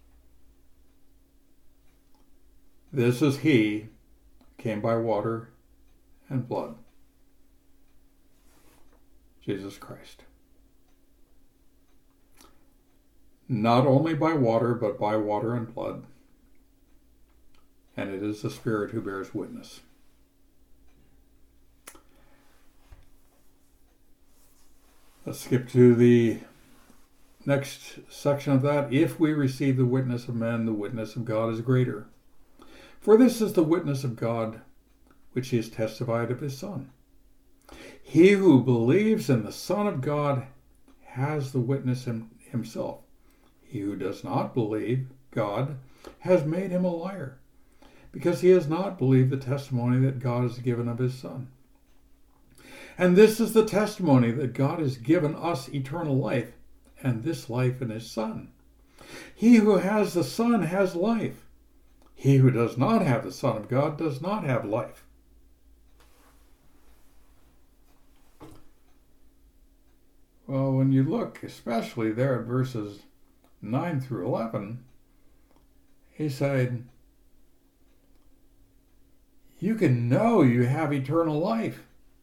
This is he who came by water and blood, Jesus Christ. Not only by water, but by water and blood. And it is the Spirit who bears witness. Let's skip to the next section of that. If we receive the witness of men, the witness of God is greater. For this is the witness of God, which he has testified of his Son. He who believes in the Son of God has the witness in himself. He who does not believe God has made him a liar, because he has not believed the testimony that God has given of his Son. And this is the testimony, that God has given us eternal life, and this life in his Son. He who has the Son has life. He who does not have the Son of God does not have life. Well, when you look, especially there at verses nine through eleven, he said, you can know you have eternal life.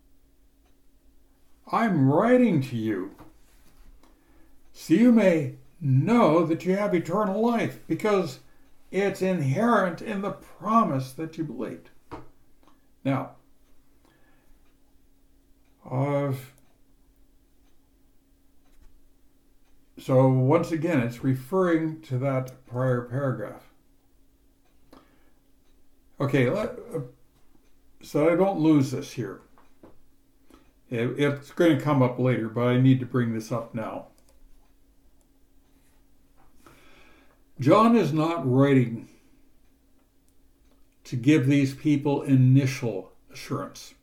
I'm writing to you so you may know that you have eternal life, because it's inherent in the promise that you believed. Now, uh, so once again, it's referring to that prior paragraph. Okay, let, uh, so I don't lose this here. It, it's going to come up later, but I need to bring this up now. John is not writing to give these people initial assurance.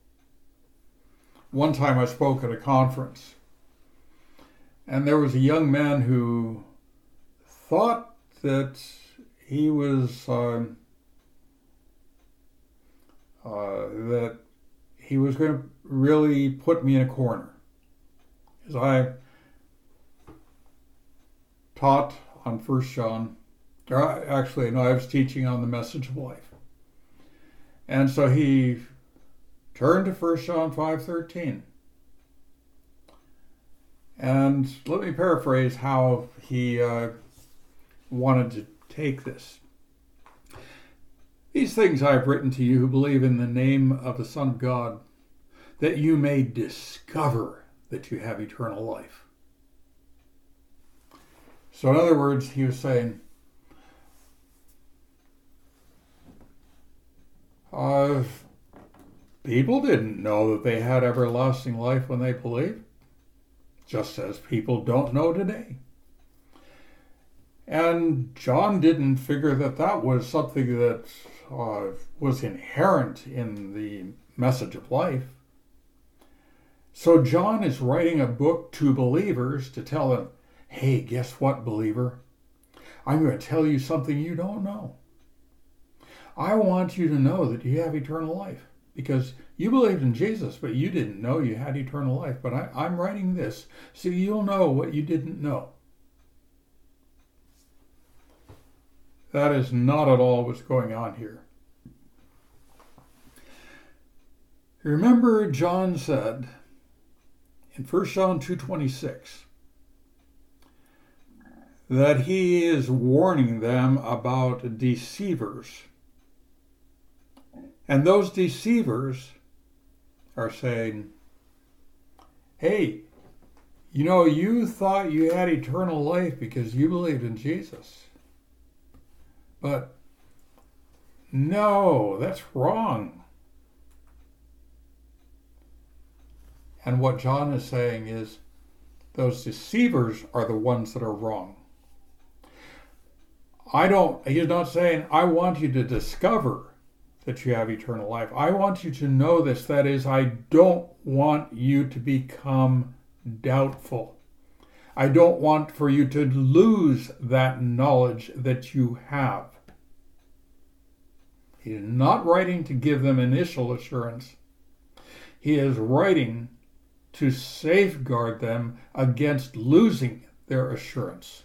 One time I spoke at a conference, and there was a young man who thought that he was uh, uh, that he was going to really put me in a corner, as I taught on First John. Or actually, no, I was teaching on the message of life, and so he turned to First John five thirteen. And let me paraphrase how he uh, wanted to take this. These things I have written to you who believe in the name of the Son of God, that you may discover that you have eternal life. So in other words, he was saying, uh, people didn't know that they had everlasting life when they believed, just as people don't know today. And John didn't figure that that was something that uh, was inherent in the message of life. So John is writing a book to believers to tell them, hey, guess what, believer? I'm going to tell you something you don't know. I want you to know that you have eternal life, because you believed in Jesus, but you didn't know you had eternal life. But I, I'm writing this so you'll know what you didn't know. That is not at all what's going on here. Remember, John said in First John two twenty-six that he is warning them about deceivers. And those deceivers are saying, hey, You know, you thought you had eternal life because you believed in Jesus. But no, that's wrong. And what John is saying is those deceivers are the ones that are wrong. I don't, he's not saying, I want you to discover that you have eternal life. I want you to know this. That is, I don't want you to become doubtful. I don't want for you to lose that knowledge that you have. He is not writing to give them initial assurance. He is writing to safeguard them against losing their assurance.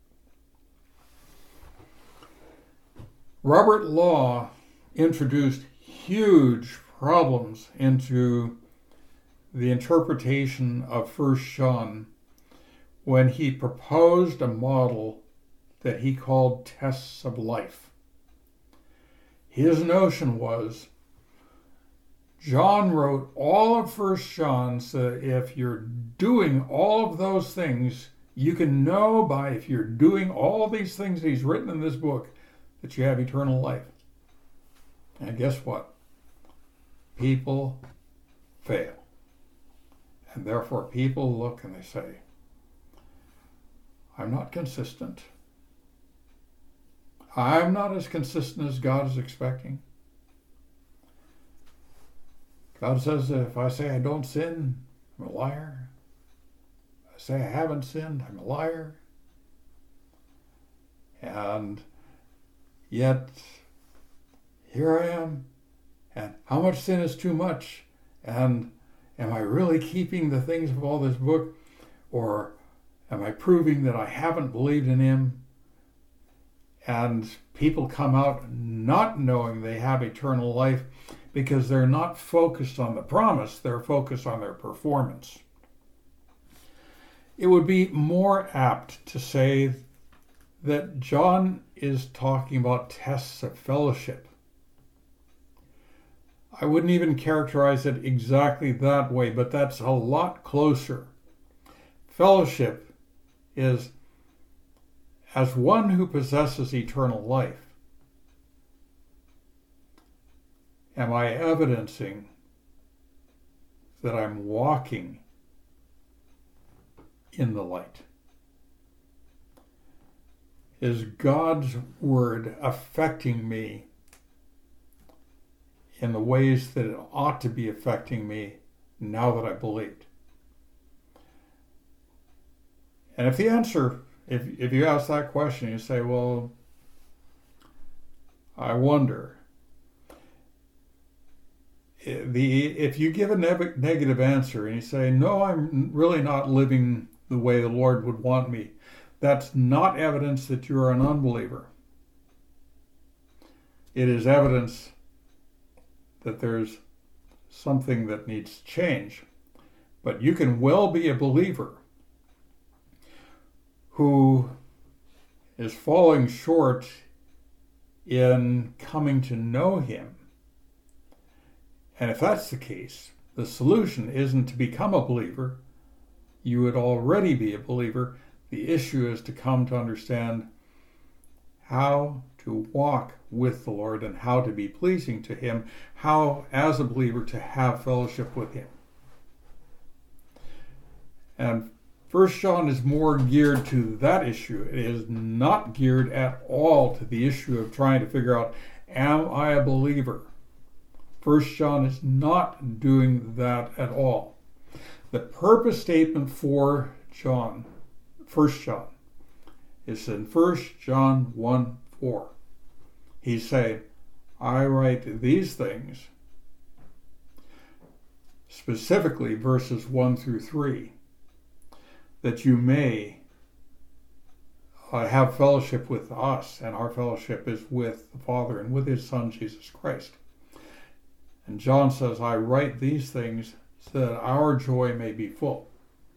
Robert Law introduced huge problems into the interpretation of First John when he proposed a model that he called tests of life. His notion was John wrote all of First John so that if you're doing all of those things, you can know by if you're doing all these things he's written in this book that you have eternal life. And guess what? People fail. And therefore people look and they say, I'm not consistent. I'm not as consistent as God is expecting. God says that if I say I don't sin, I'm a liar. If I say I haven't sinned, I'm a liar. And yet, here I am. And how much sin is too much? And am I really keeping the things of all this book? Or am I proving that I haven't believed in him? And people come out not knowing they have eternal life because they're not focused on the promise, they're focused on their performance. It would be more apt to say that John is talking about tests of fellowship. I wouldn't even characterize it exactly that way, but that's a lot closer. Fellowship is as one who possesses eternal life. Am I evidencing that I'm walking in the light? Is God's word affecting me in the ways that it ought to be affecting me now that I believed? And if the answer, if, if you ask that question, you say, well, I wonder. The, if you give a ne- negative answer and you say, no, I'm really not living the way the Lord would want me, that's not evidence that you're an unbeliever. It is evidence that there's something that needs to change. But you can well be a believer who is falling short in coming to know him. And if that's the case, the solution isn't to become a believer. You would already be a believer. The issue is to come to understand how to walk with the Lord and how to be pleasing to him, how, as a believer, to have fellowship with him. And First John is more geared to that issue. It is not geared at all to the issue of trying to figure out, am I a believer? First John is not doing that at all. The purpose statement for John, First John, is in First John one four. He's saying, I write these things, specifically verses one through three, that you may uh, have fellowship with us, and our fellowship is with the Father and with his Son, Jesus Christ. And John says, I write these things so that our joy may be full.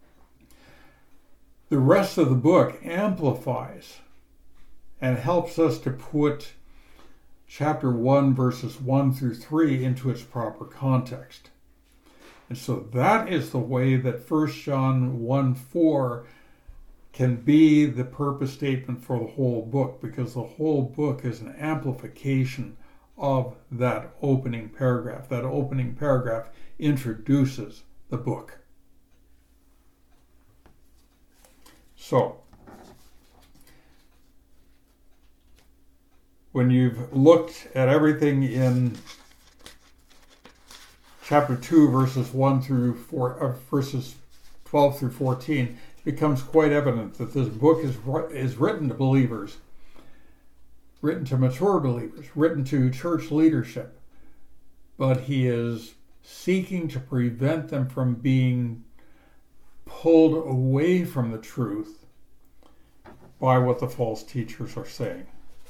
The rest of the book amplifies and helps us to put chapter one, verses one through three into its proper context. And so that is the way that First John one four can be the purpose statement for the whole book, because the whole book is an amplification of that opening paragraph. That opening paragraph introduces the book. So, when you've looked at everything in chapter two, verses one through four, uh, verses twelve through fourteen, it becomes quite evident that this book is is written to believers, written to mature believers, written to church leadership, but he is seeking to prevent them from being pulled away from the truth by what the false teachers are saying.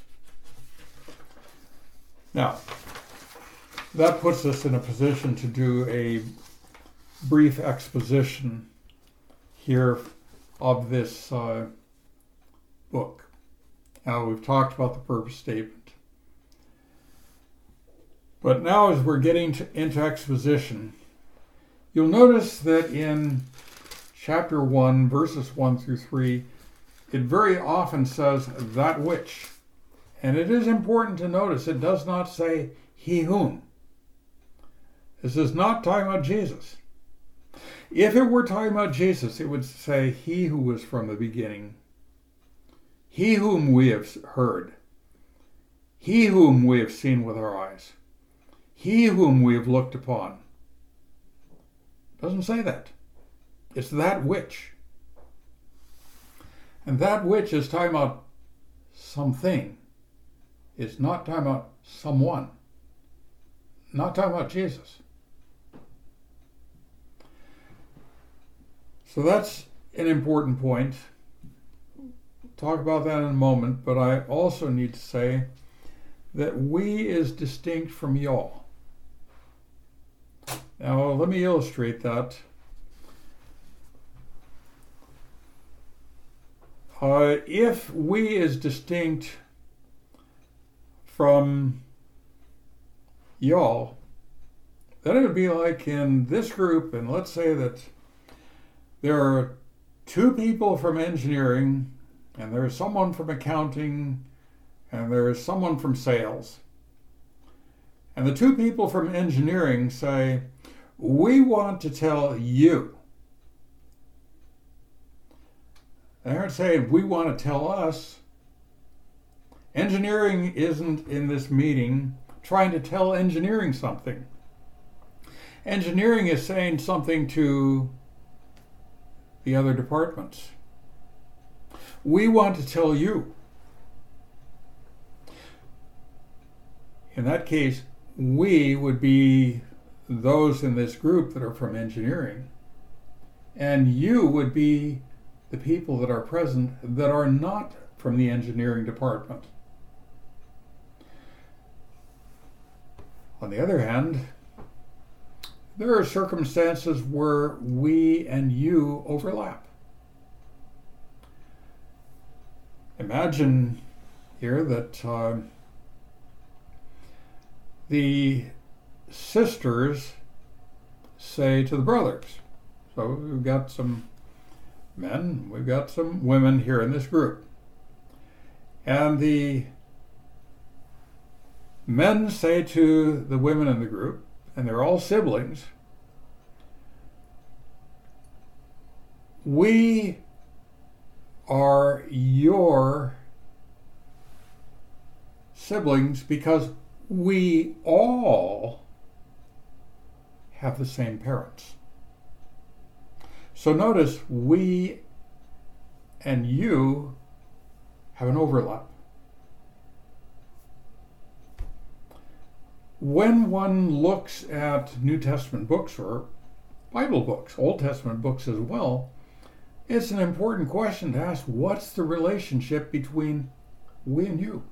Now, that puts us in a position to do a brief exposition here of this uh, book. Now, we've talked about the purpose statement. But now, as we're getting to, into exposition, you'll notice that in chapter one, verses one through three, it very often says that which. And it is important to notice it does not say he whom. This is not talking about Jesus. If it were talking about Jesus, it would say he who was from the beginning, he whom we have heard, he whom we have seen with our eyes, he whom we have looked upon. It doesn't say that. It's that which. And that which is talking about something. It's not talking about someone. Not talking about Jesus. So that's an important point. We'll talk about that in a moment, but I also need to say that we is distinct from y'all. Now, let me illustrate that. Uh, if we is distinct from y'all, then it would be like in this group, and let's say that there are two people from engineering, and there's someone from accounting, and there's someone from sales. And the two people from engineering say, we want to tell you. They aren't saying, we want to tell us. Engineering isn't in this meeting trying to tell engineering something. Engineering is saying something to the other departments. We want to tell you. In that case, we would be those in this group that are from engineering, and you would be the people that are present that are not from the engineering department. On the other hand, there are circumstances where we and you overlap. Imagine here that uh, the sisters say to the brothers, so we've got some men, we've got some women here in this group, and the men say to the women in the group, and they're all siblings, we are your siblings because we all have the same parents. So notice, we and you have an overlap. When one looks at New Testament books or Bible books, Old Testament books as well, it's an important question to ask, what's the relationship between we and you?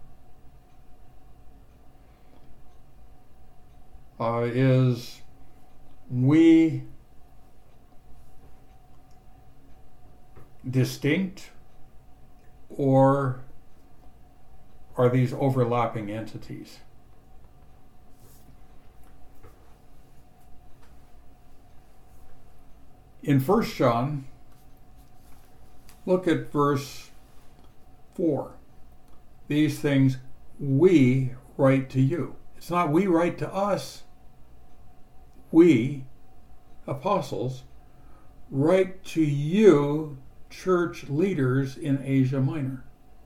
Uh, is we distinct, or are these overlapping entities? in First John, look at verse four. These things we write to you. It's not we write to us. We, apostles, write to you, church leaders in Asia Minor.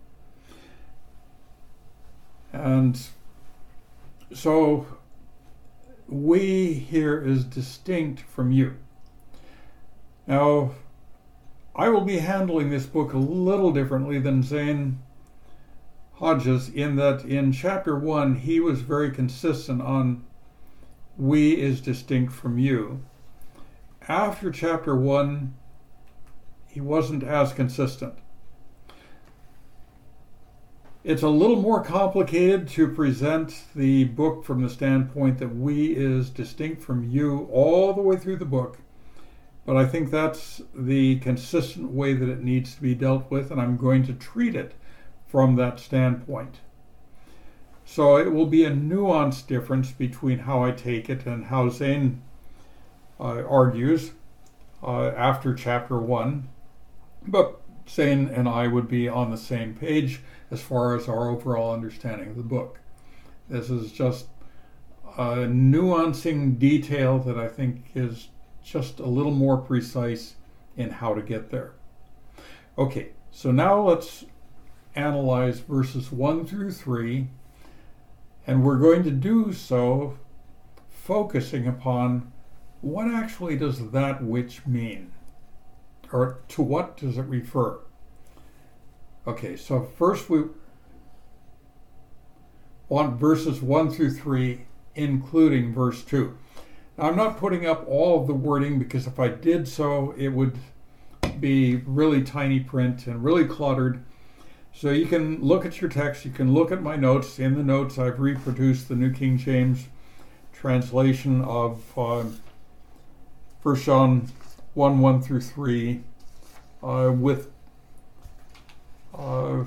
And so we here is distinct from you. Now, I will be handling this book a little differently than Zane Hodges, in that in chapter one, he was very consistent on we is distinct from you. After chapter one, he wasn't as consistent. It's a little more complicated to present the book from the standpoint that we is distinct from you all the way through the book, but I think that's the consistent way that it needs to be dealt with, and I'm going to treat it from that standpoint. So it will be a nuanced difference between how I take it and how Zane uh, argues uh, after chapter one, but Zane and I would be on the same page as far as our overall understanding of the book. This is just a nuancing detail that I think is just a little more precise in how to get there. Okay, so now let's analyze verses one through three, and we're going to do so focusing upon what actually does that which mean, or to what does it refer. Okay, so first we want verses one through three, including verse two. Now, I'm not putting up all of the wording, because if I did so, it would be really tiny print and really cluttered. So you can look at your text, you can look at my notes. In the notes, I've reproduced the New King James translation of uh, First John one, one through three, uh, with Uh,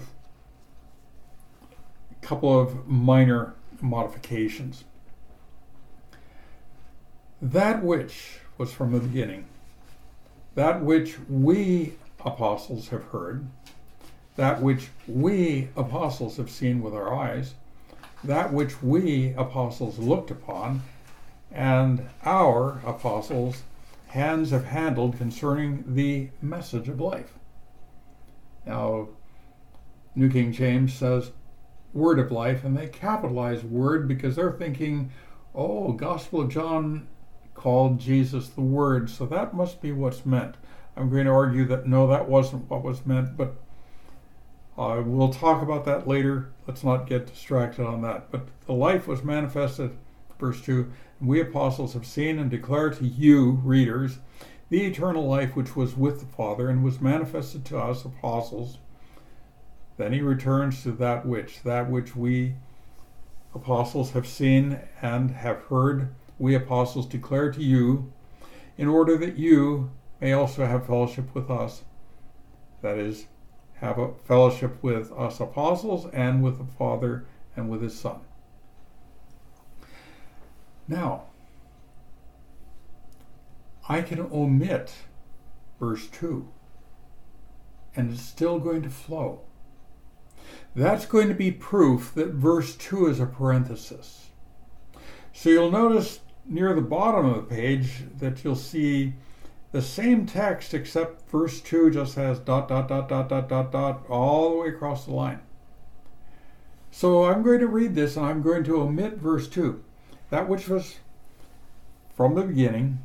a couple of minor modifications. That which was from the beginning, that which we apostles have heard, that which we apostles have seen with our eyes, that which we apostles looked upon, and our apostles' hands have handled concerning the message of life. Now, New King James says word of life, and they capitalize word because they're thinking, oh, Gospel of John called Jesus the Word, so that must be what's meant. I'm going to argue that no, that wasn't what was meant, but uh, we'll talk about that later. Let's not get distracted on that. But the life was manifested, verse two, and we apostles have seen and declare to you, readers, the eternal life which was with the Father and was manifested to us, apostles. Then he returns to that which, that which we apostles have seen and have heard, we apostles declare to you, in order that you may also have fellowship with us. That is, have a fellowship with us apostles and with the Father and with his Son. Now, I can omit verse two, and it's still going to flow. That's going to be proof that verse two is a parenthesis. So you'll notice near the bottom of the page that you'll see the same text, except verse two just has dot, dot, dot, dot, dot, dot, dot, all the way across the line. So I'm going to read this, and I'm going to omit verse two. That which was from the beginning,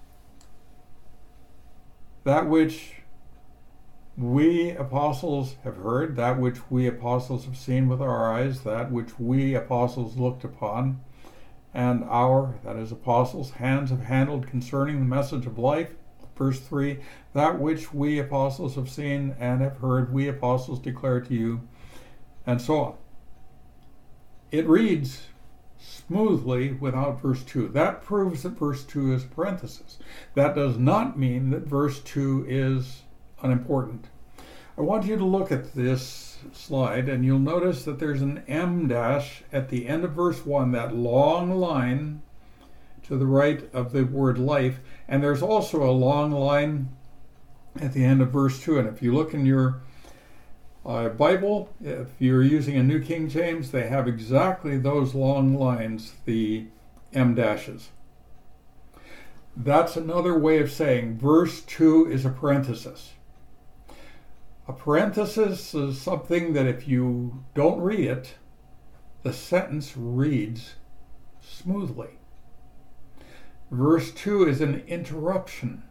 that which we apostles have heard, that which we apostles have seen with our eyes, that which we apostles looked upon, and our, that is apostles, hands have handled concerning the message of life. Verse three, that which we apostles have seen and have heard, we apostles declare to you, and so on. It reads smoothly without verse two. That proves that verse two is parenthesis. That does not mean that verse two is unimportant. I want you to look at this slide, and you'll notice that there's an M dash at the end of verse one, that long line to the right of the word life. And there's also a long line at the end of verse two. And if you look in your uh, Bible, if you're using a New King James, they have exactly those long lines, the em dashes. That's another way of saying verse two is a parenthesis. A parenthesis is something that if you don't read it, the sentence reads smoothly. Verse two is an interruption.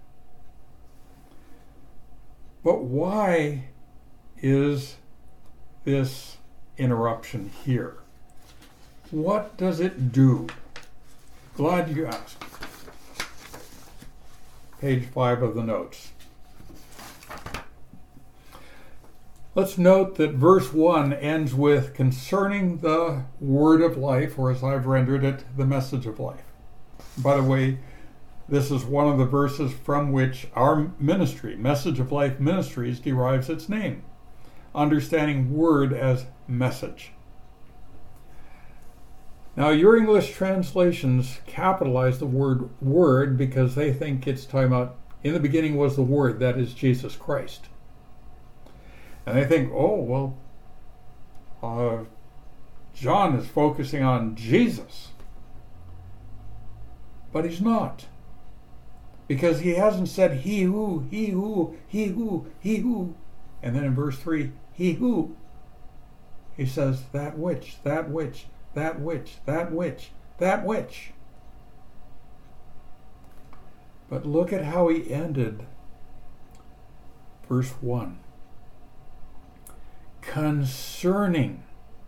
But why is this interruption here? What does it do? Glad you asked. Page five of the notes. Let's note that verse one ends with concerning the word of life, or as I've rendered it, the message of life. By the way, this is one of the verses from which our ministry, Message of Life Ministries, derives its name. Understanding word as message. Now, your English translations capitalize the word word because they think it's talking about, in the beginning was the word, that is Jesus Christ. And they think, oh, well, uh, John is focusing on Jesus. But he's not. Because he hasn't said he who, he who, he who, he who. And then in verse three, he who. He says, that which, that which, that which, that which, that which. But look at how he ended verse one. Concerning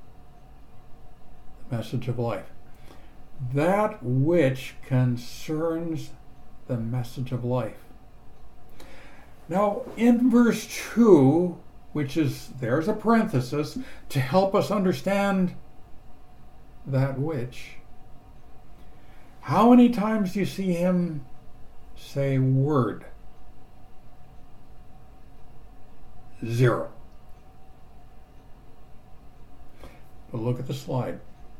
the message of life. That which concerns the message of life. Now, in verse two, which is, there's a parenthesis, to help us understand that which. How many times do you see him say word? Zero. But look at the slide.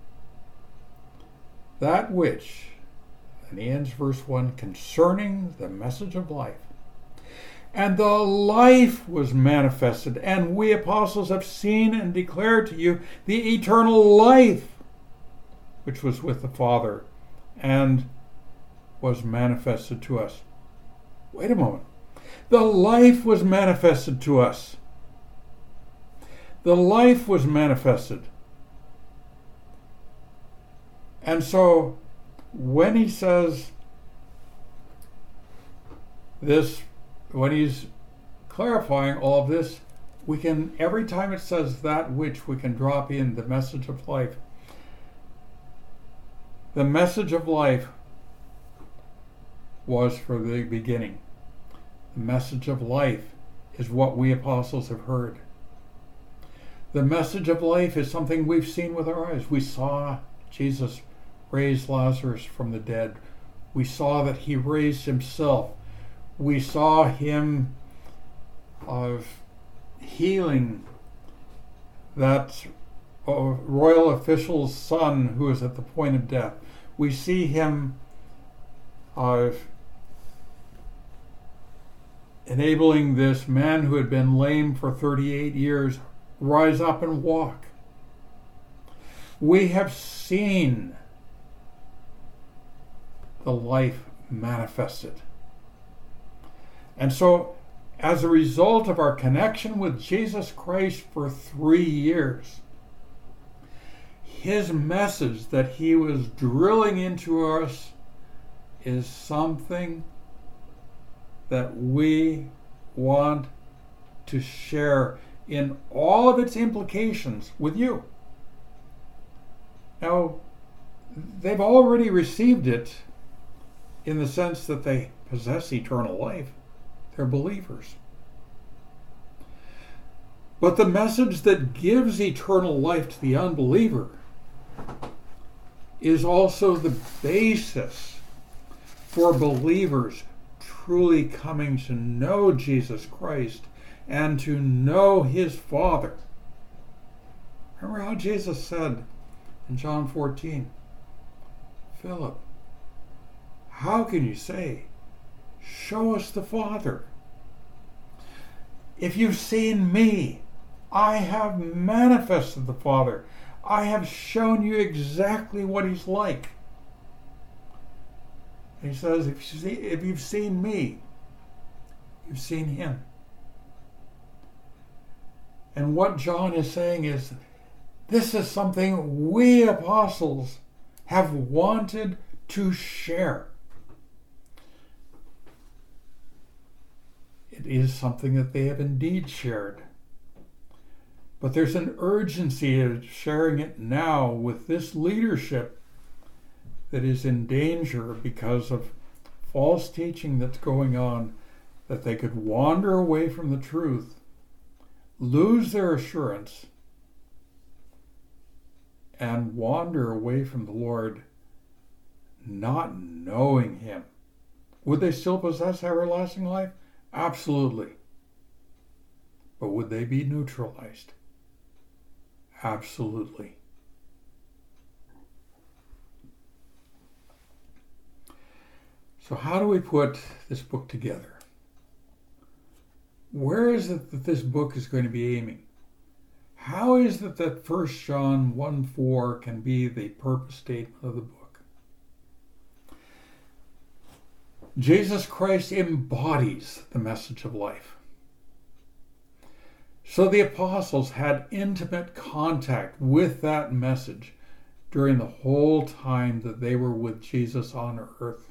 That which, and he ends verse one, concerning the message of life. And the life was manifested, and we apostles have seen and declared to you the eternal life, which was with the Father, and was manifested to us. Wait a moment. The life was manifested to us. The life was manifested. And so, when he says this, when he's clarifying all of this, we can, every time it says that which, we can drop in the message of life. The message of life was for the beginning. The message of life is what we apostles have heard. The message of life is something we've seen with our eyes. We saw Jesus raise Lazarus from the dead. We saw that he raised himself. We saw him of healing that uh, royal official's son who is at the point of death. We see him of enabling this man who had been lame for thirty-eight years rise up and walk. We have seen the life manifested. And so, as a result of our connection with Jesus Christ for three years, his message that he was drilling into us is something that we want to share in all of its implications with you. Now, they've already received it in the sense that they possess eternal life. They're believers. But the message that gives eternal life to the unbeliever is also the basis for believers truly coming to know Jesus Christ and to know his Father. Remember how Jesus said in John fourteen, Philip, how can you say, show us the Father? If you've seen me, I have manifested the Father. I have shown you exactly what he's like. He says, if, you see, if you've seen me, you've seen him. And what John is saying is, this is something we apostles have wanted to share. It is something that they have indeed shared. But there's an urgency of sharing it now with this leadership that is in danger because of false teaching that's going on, that they could wander away from the truth, lose their assurance, and wander away from the Lord, not knowing him. Would they still possess everlasting life? Absolutely. But would they be neutralized? Absolutely. So how do we put this book together? Where is it that this book is going to be aiming? How is it that First John one four can be the purpose statement of the book? Jesus Christ embodies the message of life. So the apostles had intimate contact with that message during the whole time that they were with Jesus on earth.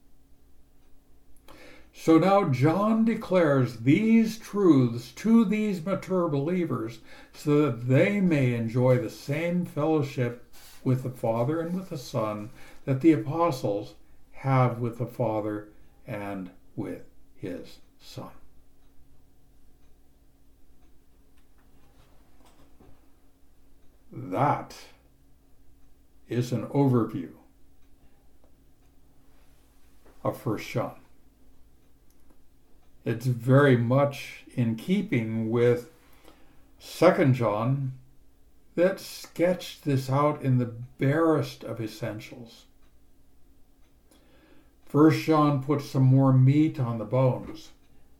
So now John declares these truths to these mature believers so that they may enjoy the same fellowship with the Father and with the Son that the apostles have with the Father and with his Son. That is an overview of First John. It's very much in keeping with Second John that sketched this out in the barest of essentials. First John puts some more meat on the bones.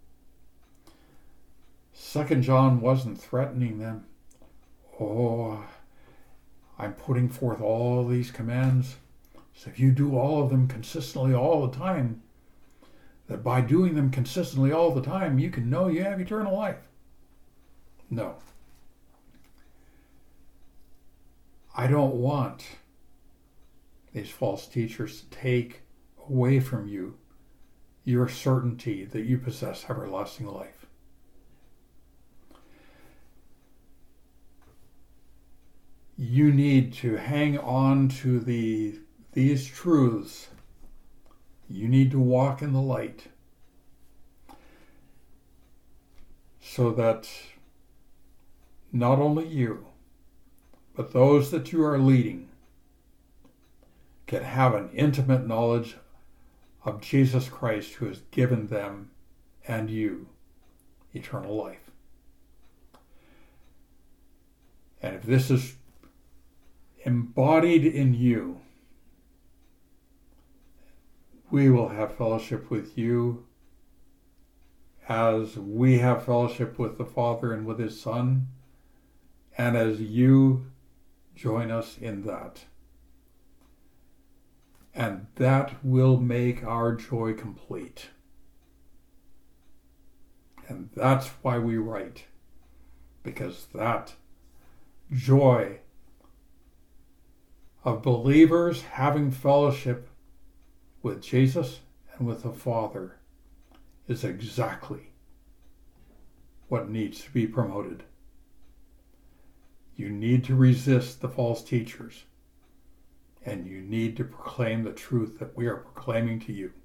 Second John wasn't threatening them. Oh, I'm putting forth all these commands. So if you do all of them consistently all the time, that by doing them consistently all the time, you can know you have eternal life. No. I don't want these false teachers to take away from you your certainty that you possess everlasting life. You need to hang on to the these truths. You need to walk in the light so that not only you, but those that you are leading can have an intimate knowledge of Jesus Christ, who has given them and you eternal life. And if this is embodied in you, we will have fellowship with you as we have fellowship with the Father and with his Son, and as you join us in that. And that will make our joy complete. And that's why we write, because that joy of believers having fellowship with Jesus and with the Father is exactly what needs to be promoted. You need to resist the false teachers, and you need to proclaim the truth that we are proclaiming to you.